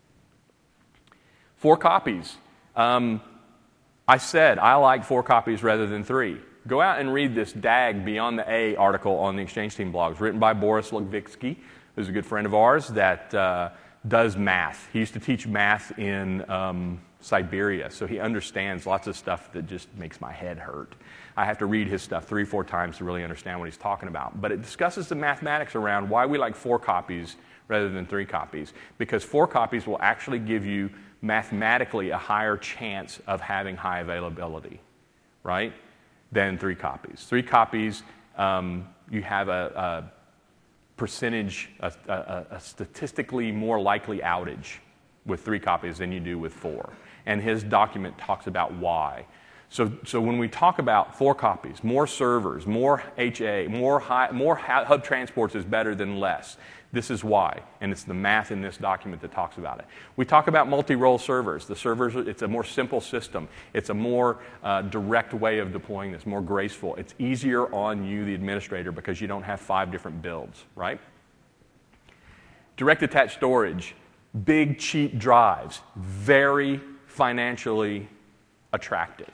Four copies. Um, I said I like four copies rather than three. Go out and read this D A G Beyond the A article on the Exchange Team blogs, written by Boris Logvitsky, who's a good friend of ours that uh, does math. He used to teach math in um, Siberia, so he understands lots of stuff that just makes my head hurt. I have to read his stuff three, four times to really understand what he's talking about. But it discusses the mathematics around why we like four copies rather than three copies. Because four copies will actually give you mathematically a higher chance of having high availability, right, than three copies. Three copies, um, you have a, a percentage, a, a, a statistically more likely outage with three copies than you do with four. And his document talks about why. So, so when we talk about four copies, more servers, more H A, more, high, more hub transports is better than less. This is why, and it's the math in this document that talks about it. We talk about multi-role servers. The servers, it's a more simple system. It's a more uh, direct way of deploying this, more graceful. It's easier on you, the administrator, because you don't have five different builds, right? Direct attached storage, big, cheap drives, very financially attractive.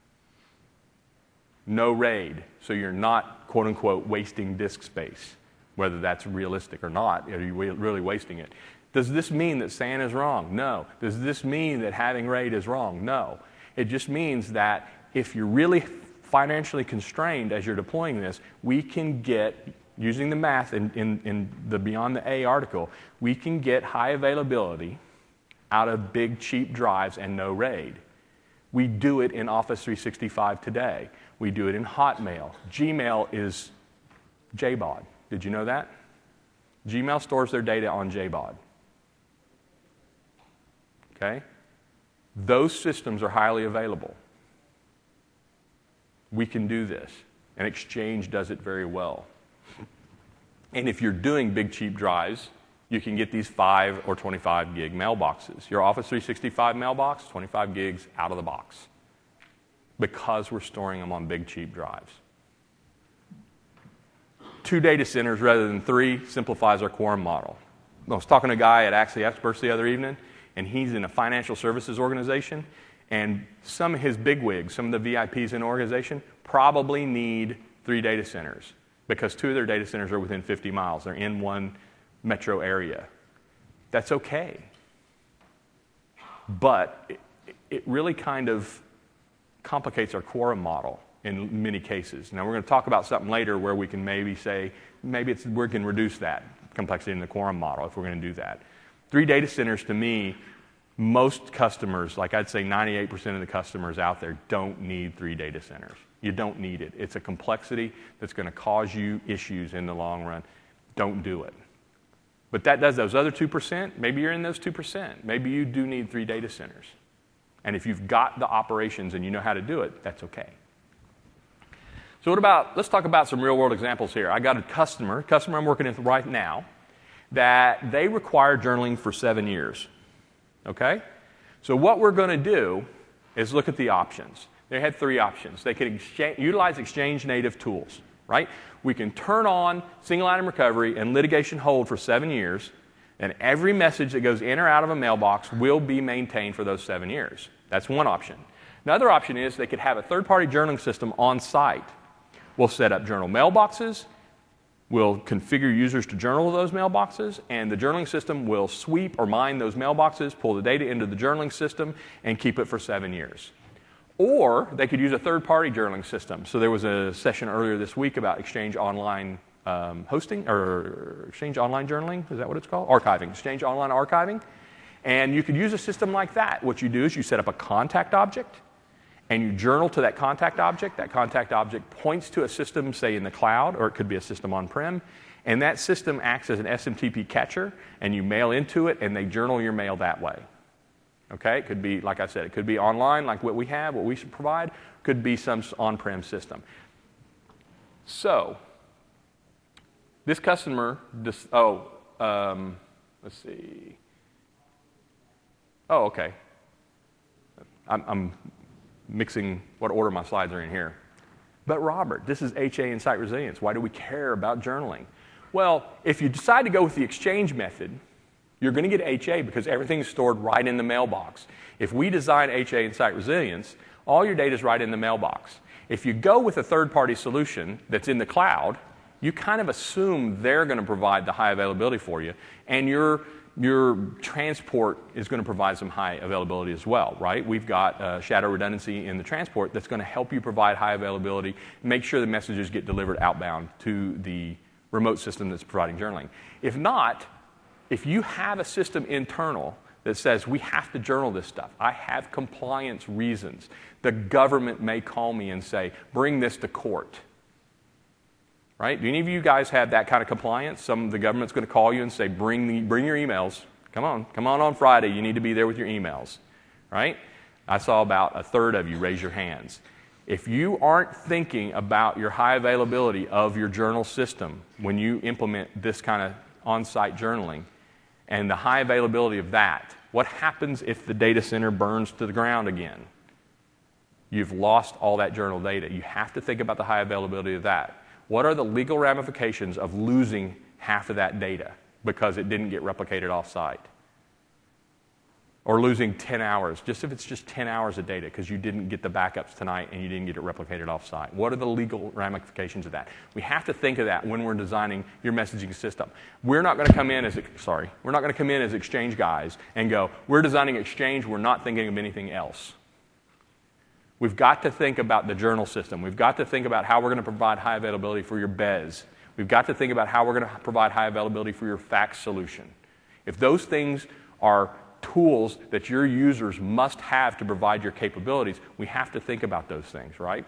No RAID, so you're not, quote unquote, wasting disk space. Whether that's realistic or not, are you really wasting it? Does this mean that S A N is wrong? No. Does this mean that having RAID is wrong? No. It just means that if you're really financially constrained as you're deploying this, we can get, using the math in, in, in the Beyond the A article, we can get high availability out of big, cheap drives and no RAID. We do it in Office three sixty-five today. We do it in Hotmail. Gmail is J B O D. Did you know that? Gmail stores their data on J B O D. Okay? Those systems are highly available. We can do this, and Exchange does it very well. And if you're doing big, cheap drives, you can get these five or twenty-five gig mailboxes. Your Office three sixty-five mailbox, twenty-five gigs out of the box, because we're storing them on big, cheap drives. Two data centers rather than three simplifies our quorum model. I was talking to a guy at Axie Experts the other evening, and he's in a financial services organization, and some of his bigwigs, some of the V I Ps in the organization, probably need three data centers because two of their data centers are within fifty miles. They're in one metro area. That's okay. But it, it really kind of complicates our quorum model in many cases. Now, we're going to talk about something later where we can maybe say, maybe it's, we can reduce that complexity in the quorum model if we're going to do that. Three data centers, to me, most customers, like I'd say ninety-eight percent of the customers out there, don't need three data centers. You don't need it. It's a complexity that's going to cause you issues in the long run. Don't do it. But that does those other two percent, maybe you're in those two percent. Maybe you do need three data centers. And if you've got the operations and you know how to do it, that's okay. So what about, let's talk about some real-world examples here. I got a customer, customer I'm working with right now, that they require journaling for seven years. Okay? So what we're going to do is look at the options. They had three options. They could exchange, utilize Exchange native tools, right? We can turn on single item recovery and litigation hold for seven years, and every message that goes in or out of a mailbox will be maintained for those seven years. That's one option. Another option is they could have a third-party journaling system on site. We'll set up journal mailboxes. We'll configure users to journal those mailboxes, and the journaling system will sweep or mine those mailboxes, pull the data into the journaling system, and keep it for seven years. Or they could use a third-party journaling system. So there was a session earlier this week about Exchange Online um, hosting, or Exchange Online journaling. Is that what it's called? Archiving. Exchange Online archiving. And you could use a system like that. What you do is you set up a contact object, and you journal to that contact object. That contact object points to a system, say, in the cloud, or it could be a system on-prem, and that system acts as an S M T P catcher, and you mail into it, and they journal your mail that way. Okay? It could be, like I said, it could be online, like what we have, what we should provide. Could be some on-prem system. So, this customer, dis- oh, um, let's see. Oh, okay. I'm, I'm mixing what order my slides are in here. But Robert, this is H A and site resilience. Why do we care about journaling? Well, if you decide to go with the exchange method, you're going to get H A because everything is stored right in the mailbox. If we design H A and site resilience, all your data is right in the mailbox. If you go with a third-party solution that's in the cloud, you kind of assume they're going to provide the high availability for you, and your your transport is going to provide some high availability as well, right? We've got uh, shadow redundancy in the transport that's going to help you provide high availability, make sure the messages get delivered outbound to the remote system that's providing journaling. If not, if you have a system internal that says we have to journal this stuff, I have compliance reasons, the government may call me and say, bring this to court. Right? Do any of you guys have that kind of compliance? Some the government's going to call you and say, bring the, bring your emails. Come on, come on on Friday. You need to be there with your emails. Right? I saw about a third of you raise your hands. If you aren't thinking about your high availability of your journal system when you implement this kind of on-site journaling and the high availability of that, what happens if the data center burns to the ground again? You've lost all that journal data. You have to think about the high availability of that. What are the legal ramifications of losing half of that data because it didn't get replicated off-site? Or losing ten hours, just if it's just ten hours of data because you didn't get the backups tonight and you didn't get it replicated off-site. What are the legal ramifications of that? We have to think of that when we're designing your messaging system. We're not going to come in as, sorry, we're not going to come in as Exchange guys and go, we're designing Exchange, we're not thinking of anything else. We've got to think about the journal system. We've got to think about how we're going to provide high availability for your B E S. We've got to think about how we're going to provide high availability for your fax solution. If those things are tools that your users must have to provide your capabilities, we have to think about those things, right?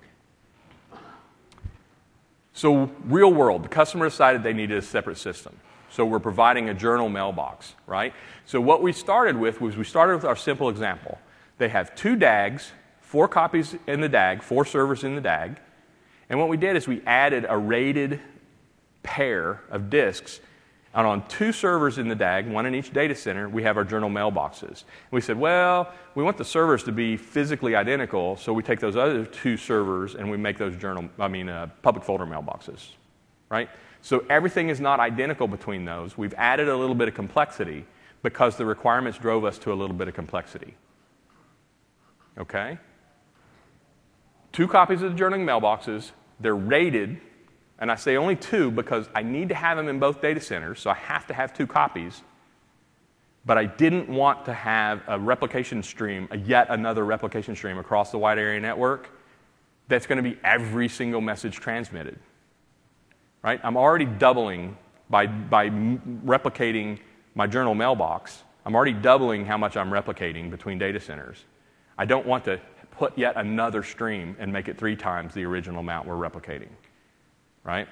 So real world, the customer decided they needed a separate system. So we're providing a journal mailbox, right? So what we started with was we started with our simple example. They have two D A Gs, four copies in the D A G, four servers in the D A G. And what we did is we added a rated pair of disks. And on two servers in the D A G, one in each data center, we have our journal mailboxes. And we said, well, we want the servers to be physically identical, so we take those other two servers and we make those journal, I mean, uh, public folder mailboxes, right? So everything is not identical between those. We've added a little bit of complexity because the requirements drove us to a little bit of complexity. Okay? Two copies of the journaling mailboxes. They're rated, and I say only two because I need to have them in both data centers, so I have to have two copies. But I didn't want to have a replication stream, a yet another replication stream across the wide area network that's going to be every single message transmitted. Right? I'm already doubling by, by replicating my journal mailbox. I'm already doubling how much I'm replicating between data centers. I don't want to put yet another stream and make it three times the original amount we're replicating, right?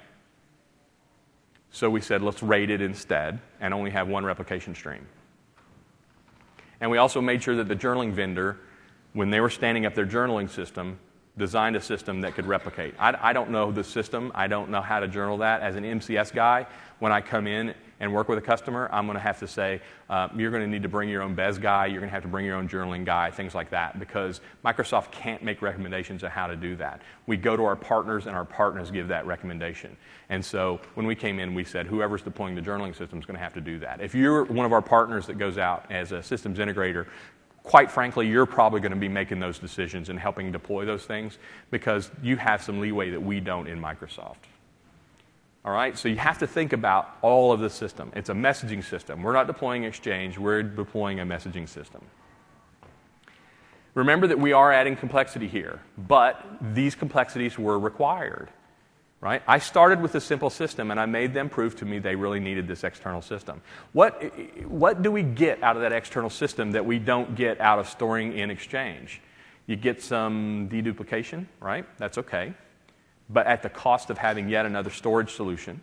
So we said, let's rate it instead and only have one replication stream. And we also made sure that the journaling vendor, when they were standing up their journaling system, designed a system that could replicate. I, I don't know the system. I don't know how to journal that. As an M C S guy, when I come in and work with a customer, I'm going to have to say, uh, you're going to need to bring your own B E S guy, you're going to have to bring your own journaling guy, things like that, because Microsoft can't make recommendations on how to do that. We go to our partners, and our partners give that recommendation. And so when we came in, we said, whoever's deploying the journaling system is going to have to do that. If you're one of our partners that goes out as a systems integrator, quite frankly, you're probably going to be making those decisions and helping deploy those things because you have some leeway that we don't in Microsoft. All right, so you have to think about all of the system. It's a messaging system. We're not deploying Exchange. We're deploying a messaging system. Remember that we are adding complexity here, but these complexities were required. Right? I started with a simple system, and I made them prove to me they really needed this external system. What, what do we get out of that external system that we don't get out of storing in Exchange? You get some deduplication, right? That's okay. But at the cost of having yet another storage solution.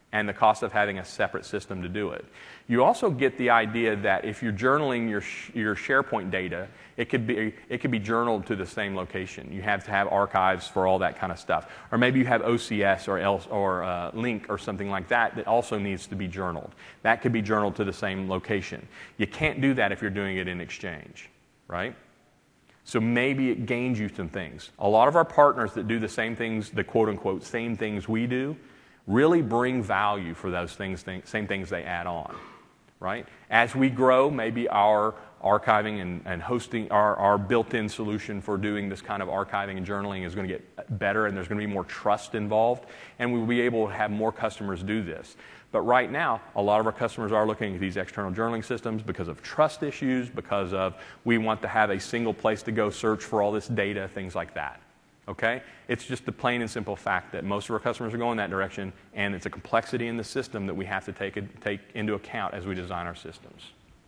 and the cost of having a separate system to do it. You also get the idea that if you're journaling your, sh your SharePoint data, it could, be, it could be journaled to the same location. You have to have archives for all that kind of stuff. Or maybe you have O C S or, else, or uh, Link or something like that that also needs to be journaled. That could be journaled to the same location. You can't do that if you're doing it in Exchange, right? So maybe it gains you some things. A lot of our partners that do the same things, the quote-unquote same things we do, really bring value for those things, th same things they add on, right? As we grow, maybe our archiving and, and hosting, our, our built-in solution for doing this kind of archiving and journaling is going to get better, and there's going to be more trust involved, and we'll be able to have more customers do this. But right now, a lot of our customers are looking at these external journaling systems because of trust issues, because of we want to have a single place to go search for all this data, things like that. Okay? It's just the plain and simple fact that most of our customers are going that direction, and it's a complexity in the system that we have to take, it, take into account as we design our systems.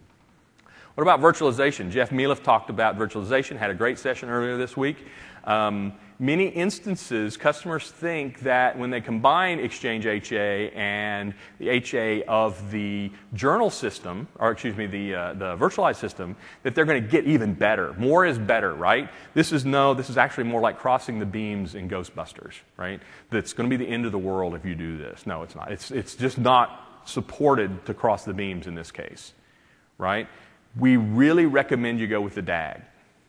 What about virtualization? Jeff Mielef talked about virtualization, had a great session earlier this week. Um, many instances, customers think that when they combine Exchange H A and the H A of the journal system, or excuse me, the, uh, the virtualized system, that they're going to get even better. More is better, right? This is no, this is actually more like crossing the beams in Ghostbusters, right? That's going to be the end of the world if you do this. No, it's not. It's, it's just not supported to cross the beams in this case, right? We really recommend you go with the D A G.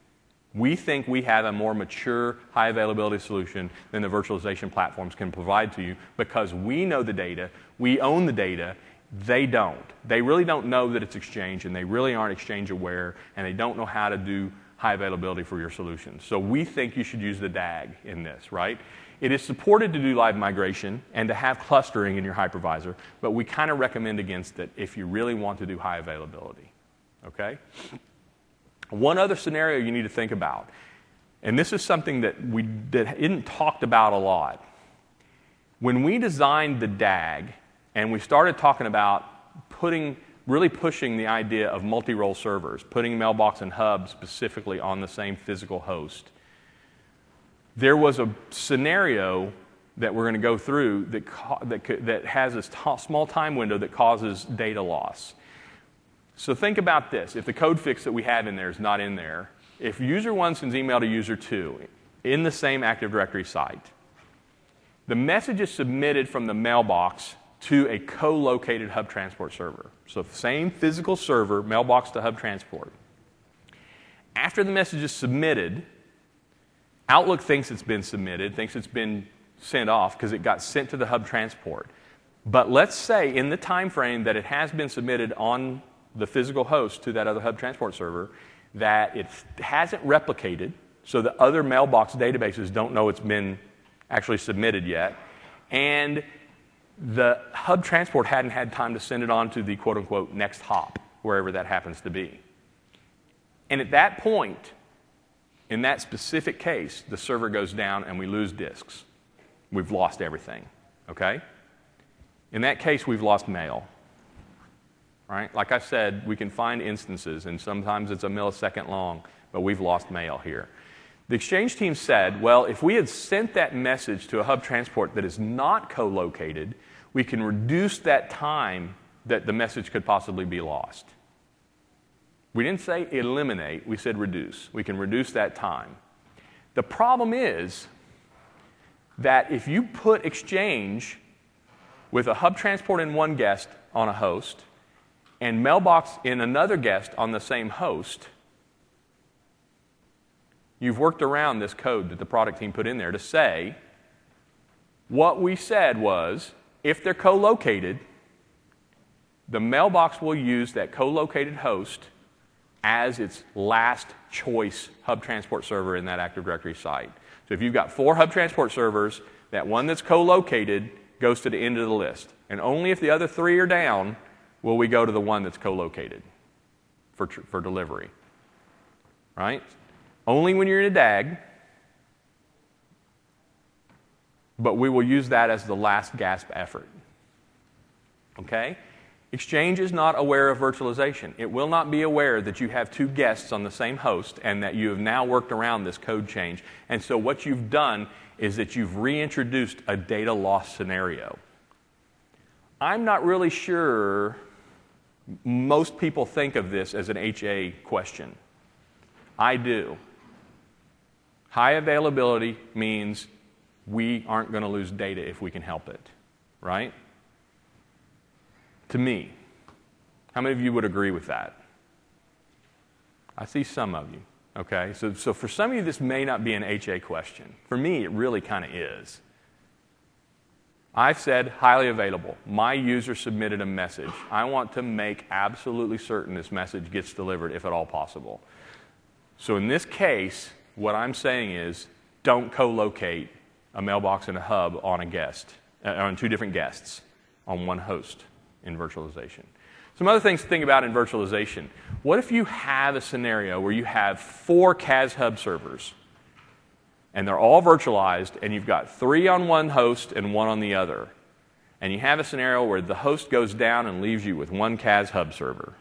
We think we have a more mature, high availability solution than the virtualization platforms can provide to you because we know the data, we own the data, they don't. They really don't know that it's Exchange, and they really aren't Exchange aware, and they don't know how to do high availability for your solutions. So we think you should use the D A G in this, right? It is supported to do live migration and to have clustering in your hypervisor, but we kind of recommend against it if you really want to do high availability, okay? One other scenario you need to think about, and this is something that we that isn't talked about a lot. When we designed the D A G and we started talking about putting, really pushing the idea of multi-role servers, putting Mailbox and Hub specifically on the same physical host, there was a scenario that we're going to go through that, that, that has a small time window that causes data loss. So think about this. If the code fix that we have in there is not in there, if user one sends email to user two in the same Active Directory site, the message is submitted from the mailbox to a co-located Hub Transport server. So same physical server, mailbox to Hub Transport. After the message is submitted, Outlook thinks it's been submitted, thinks it's been sent off because it got sent to the Hub Transport. But let's say in the time frame that it has been submitted on the physical host to that other Hub Transport server, that it hasn't replicated, so the other mailbox databases don't know it's been actually submitted yet, and the Hub Transport hadn't had time to send it on to the quote-unquote next hop, wherever that happens to be. And at that point, in that specific case, the server goes down and we lose disks. We've lost everything, okay? In that case, we've lost mail. Right? Like I said, we can find instances, and sometimes it's a millisecond long, but we've lost mail here. The Exchange team said, well, if we had sent that message to a Hub Transport that is not co-located, we can reduce that time that the message could possibly be lost. We didn't say eliminate, we said reduce. We can reduce that time. The problem is that if you put Exchange with a Hub Transport in one guest on a host, and Mailbox in another guest on the same host, you've worked around this code that the product team put in there to say, what we said was, if they're co-located, the Mailbox will use that co-located host as its last choice Hub Transport server in that Active Directory site. So if you've got four Hub Transport servers, that one that's co-located goes to the end of the list. And only if the other three are down will we go to the one that's co-located for, for delivery, right? Only when you're in a D A G, but we will use that as the last gasp effort, okay? Exchange is not aware of virtualization. It will not be aware that you have two guests on the same host and that you have now worked around this code change. And so what you've done is that you've reintroduced a data loss scenario. I'm not really sure most people think of this as an H A question. I do. High availability means we aren't going to lose data if we can help it, right? To me. How many of you would agree with that? I see some of you, okay? So, so for some of you, this may not be an H A question. For me, it really kind of is. I've said highly available. My user submitted a message. I want to make absolutely certain this message gets delivered if at all possible. So in this case, what I'm saying is don't co-locate a mailbox and a hub on a guest, uh, on two different guests on one host in virtualization. Some other things to think about in virtualization. What if you have a scenario where you have four C A S hub servers and they're all virtualized, and you've got three on one host and one on the other. And you have a scenario where the host goes down and leaves you with one C A S hub server.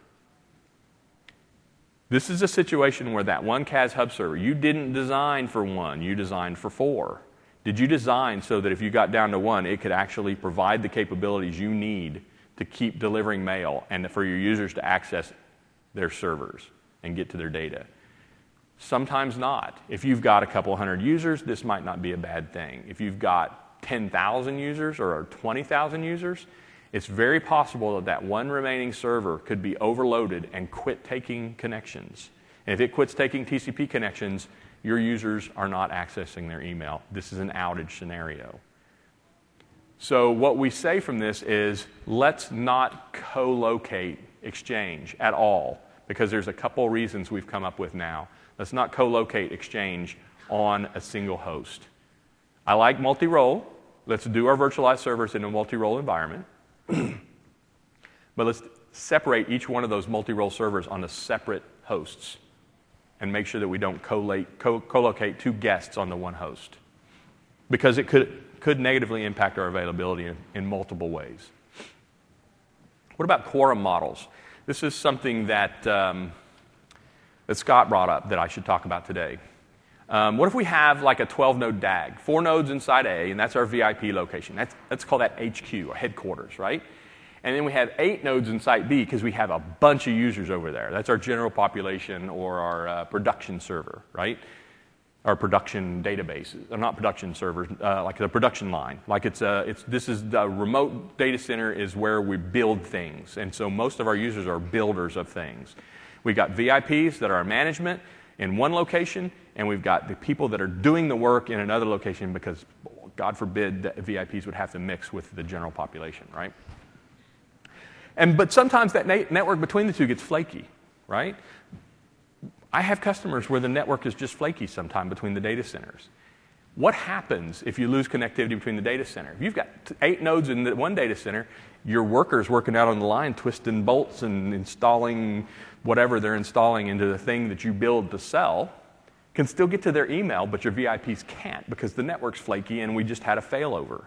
This is a situation where that one C A S hub server, you didn't design for one, you designed for four. Did you design so that if you got down to one, it could actually provide the capabilities you need to keep delivering mail and for your users to access their servers and get to their data? Sometimes not. If you've got a couple hundred users, this might not be a bad thing. If you've got ten thousand users or twenty thousand users, it's very possible that that one remaining server could be overloaded and quit taking connections. And if it quits taking T C P connections, your users are not accessing their email. This is an outage scenario. So what we say from this is let's not co-locate Exchange at all, because there's a couple reasons we've come up with now. Let's not co-locate Exchange on a single host. I like multi-role. Let's do our virtualized servers in a multi-role environment. But let's separate each one of those multi-role servers onto separate hosts and make sure that we don't co-locate, co- co-locate two guests on the one host, because it could, could negatively impact our availability in, in multiple ways. What about quorum models? This is something that... Um, that Scott brought up that I should talk about today. Um, what if we have like a twelve node D A G, four nodes inside A, and that's our V I P location. That's, let's call that H Q, or headquarters, right? And then we have eight nodes in site B because we have a bunch of users over there. That's our general population or our uh, production server, right? Our production databases, or not production servers, uh, like the production line. Like it's, a, it's this is the remote data center is where we build things, and so most of our users are builders of things. We've got V I Ps that are management in one location, and we've got the people that are doing the work in another location because, God forbid, that V I Ps would have to mix with the general population, right? And but sometimes that na- network between the two gets flaky, right? I have customers where the network is just flaky sometime between the data centers. What happens if you lose connectivity between the data center? If you've got eight nodes in the one data center, your workers working out on the line twisting bolts and installing whatever they're installing into the thing that you build to sell can still get to their email, but your V I Ps can't because the network's flaky and we just had a failover.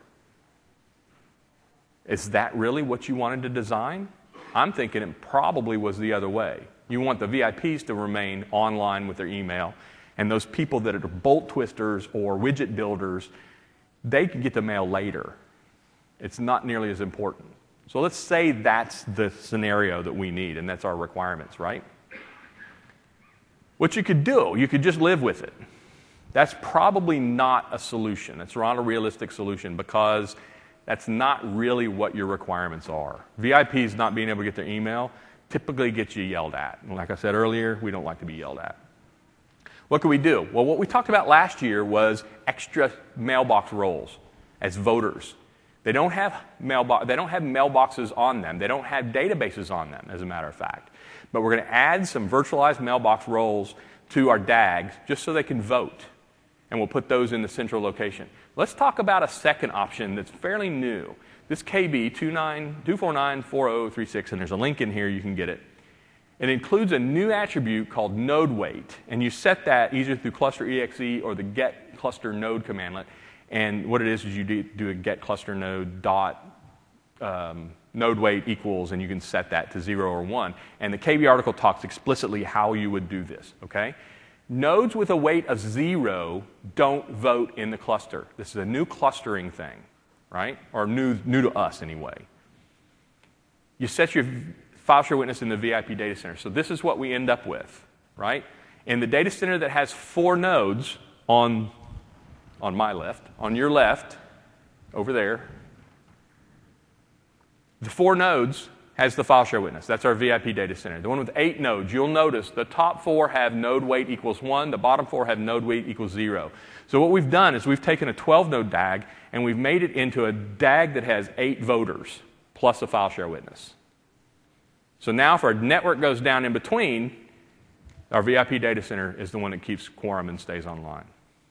Is that really what you wanted to design? I'm thinking it probably was the other way. You want the V I Ps to remain online with their email, and those people that are bolt twisters or widget builders, they can get the mail later. It's not nearly as important. So let's say that's the scenario that we need, and that's our requirements, right? What you could do, you could just live with it. That's probably not a solution. It's not a realistic solution because that's not really what your requirements are. V I Ps not being able to get their email typically gets you yelled at. And like I said earlier, we don't like to be yelled at. What can we do? Well, what we talked about last year was extra mailbox roles as voters. They don't have mailbox, they don't have mailboxes on them. They don't have databases on them, as a matter of fact. But we're going to add some virtualized mailbox roles to our D A Gs just so they can vote. And we'll put those in the central location. Let's talk about a second option that's fairly new. This K B two four nine four zero three six, and there's a link in here, you can get it. It includes a new attribute called node weight, and you set that either through cluster exe or the get cluster node commandlet. And what it is is you do, do a get cluster node dot um, node weight equals, and you can set that to zero or one. And the K B article talks explicitly how you would do this. Okay, nodes with a weight of zero don't vote in the cluster. This is a new clustering thing, right? Or new new to us anyway. you set your file share witness in the V I P data center. So this is what we end up with, right? In the data center that has four nodes on, on my left, on your left, over there, the four nodes has the file share witness. That's our V I P data center. The one with eight nodes, you'll notice the top four have node weight equals one, the bottom four have node weight equals zero. So what we've done is we've taken a twelve node D A G and we've made it into a D A G that has eight voters plus a file share witness. So now if our network goes down in between, our V I P data center is the one that keeps quorum and stays online.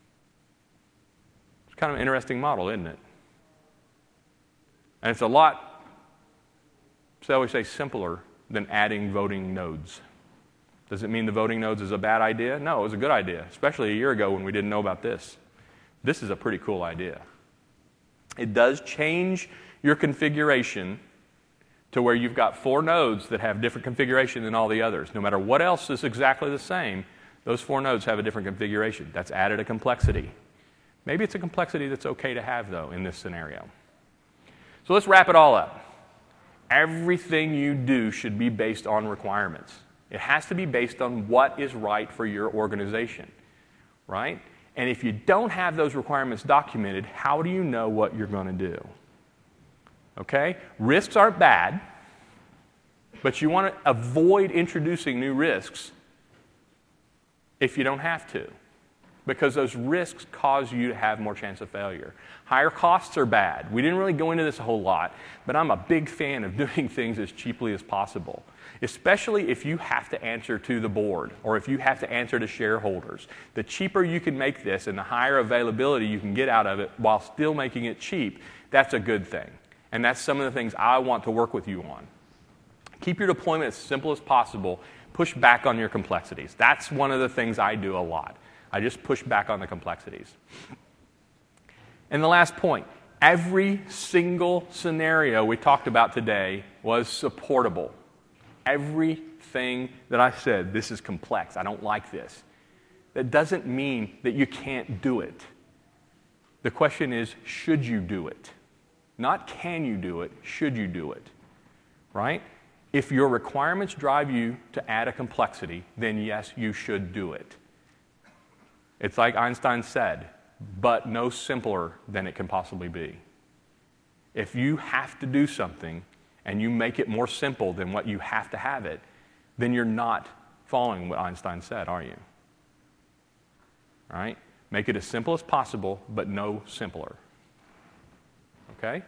It's kind of an interesting model, isn't it? And it's a lot, shall we say, simpler than adding voting nodes. Does it mean the voting nodes is a bad idea? No, it was a good idea, especially a year ago when we didn't know about this. This is a pretty cool idea. It does change your configuration to where you've got four nodes that have different configuration than all the others. No matter what else is exactly the same, those four nodes have a different configuration. That's added a complexity. Maybe it's a complexity that's okay to have, though, in this scenario. So let's wrap it all up. Everything you do should be based on requirements. It has to be based on what is right for your organization, right? And if you don't have those requirements documented, how do you know what you're going to do? Okay? Risks aren't bad, but you want to avoid introducing new risks if you don't have to, because those risks cause you to have more chance of failure. Higher costs are bad. We didn't really go into this a whole lot, but I'm a big fan of doing things as cheaply as possible, especially if you have to answer to the board or if you have to answer to shareholders. The cheaper you can make this and the higher availability you can get out of it while still making it cheap, that's a good thing. And that's some of the things I want to work with you on. Keep your deployment as simple as possible. Push back on your complexities. That's one of the things I do a lot. I just push back on the complexities. And the last point, every single scenario we talked about today was supportable. Everything that I said, this is complex, I don't like this, that doesn't mean that you can't do it. The question is, should you do it? Not can you do it, should you do it, right? If your requirements drive you to add a complexity, then yes, you should do it. It's like Einstein said, but no simpler than it can possibly be. If you have to do something and you make it more simple than what you have to have it, then you're not following what Einstein said, are you? All right? Make it as simple as possible, but no simpler. Okay?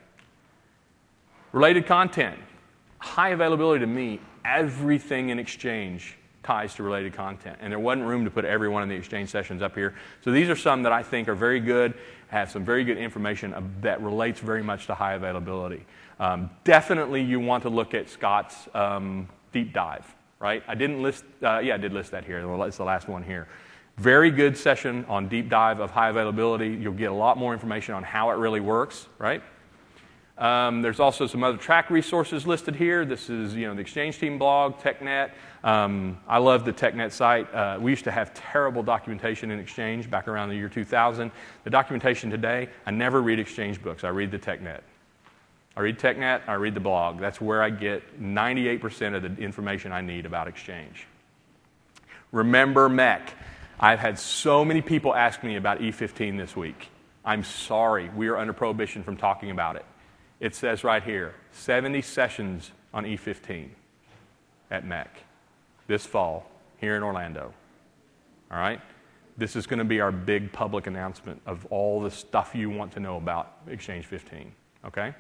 Related content. High availability to me, everything in Exchange ties to related content. And there wasn't room to put every one of the Exchange sessions up here. So these are some that I think are very good, have some very good information that relates very much to high availability. Um, definitely you want to look at Scott's um, deep dive, right? I didn't list, uh, yeah, I did list that here. It's the last one here. Very good session on deep dive of high availability. You'll get a lot more information on how it really works, right? Um, there's also some other track resources listed here. This is, you know, the Exchange Team blog, TechNet. Um, I love the TechNet site. Uh, we used to have terrible documentation in Exchange back around the year two thousand. The documentation today, I never read Exchange books. I read the TechNet. I read TechNet, I read the blog. That's where I get ninety-eight percent of the information I need about Exchange. Remember M E C. I've had so many people ask me about E fifteen this week. I'm sorry, we are under prohibition from talking about it. It says right here, seventy sessions on E fifteen at M E C this fall here in Orlando. All right? This is going to be our big public announcement of all the stuff you want to know about Exchange fifteen. Okay?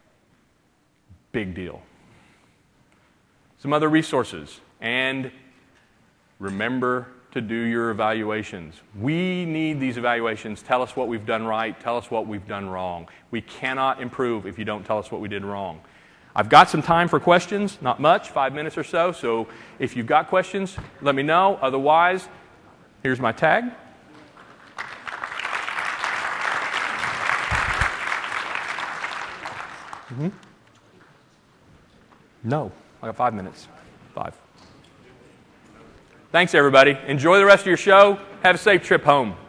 Big deal. Some other resources. And remember to do your evaluations. We need these evaluations. Tell us what we've done right. Tell us what we've done wrong. We cannot improve if you don't tell us what we did wrong. I've got some time for questions, not much, five minutes or so. So if you've got questions, let me know. Otherwise, here's my tag. Mm-hmm. No, I got five minutes. Five. Thanks, everybody. Enjoy the rest of your show. Have a safe trip home.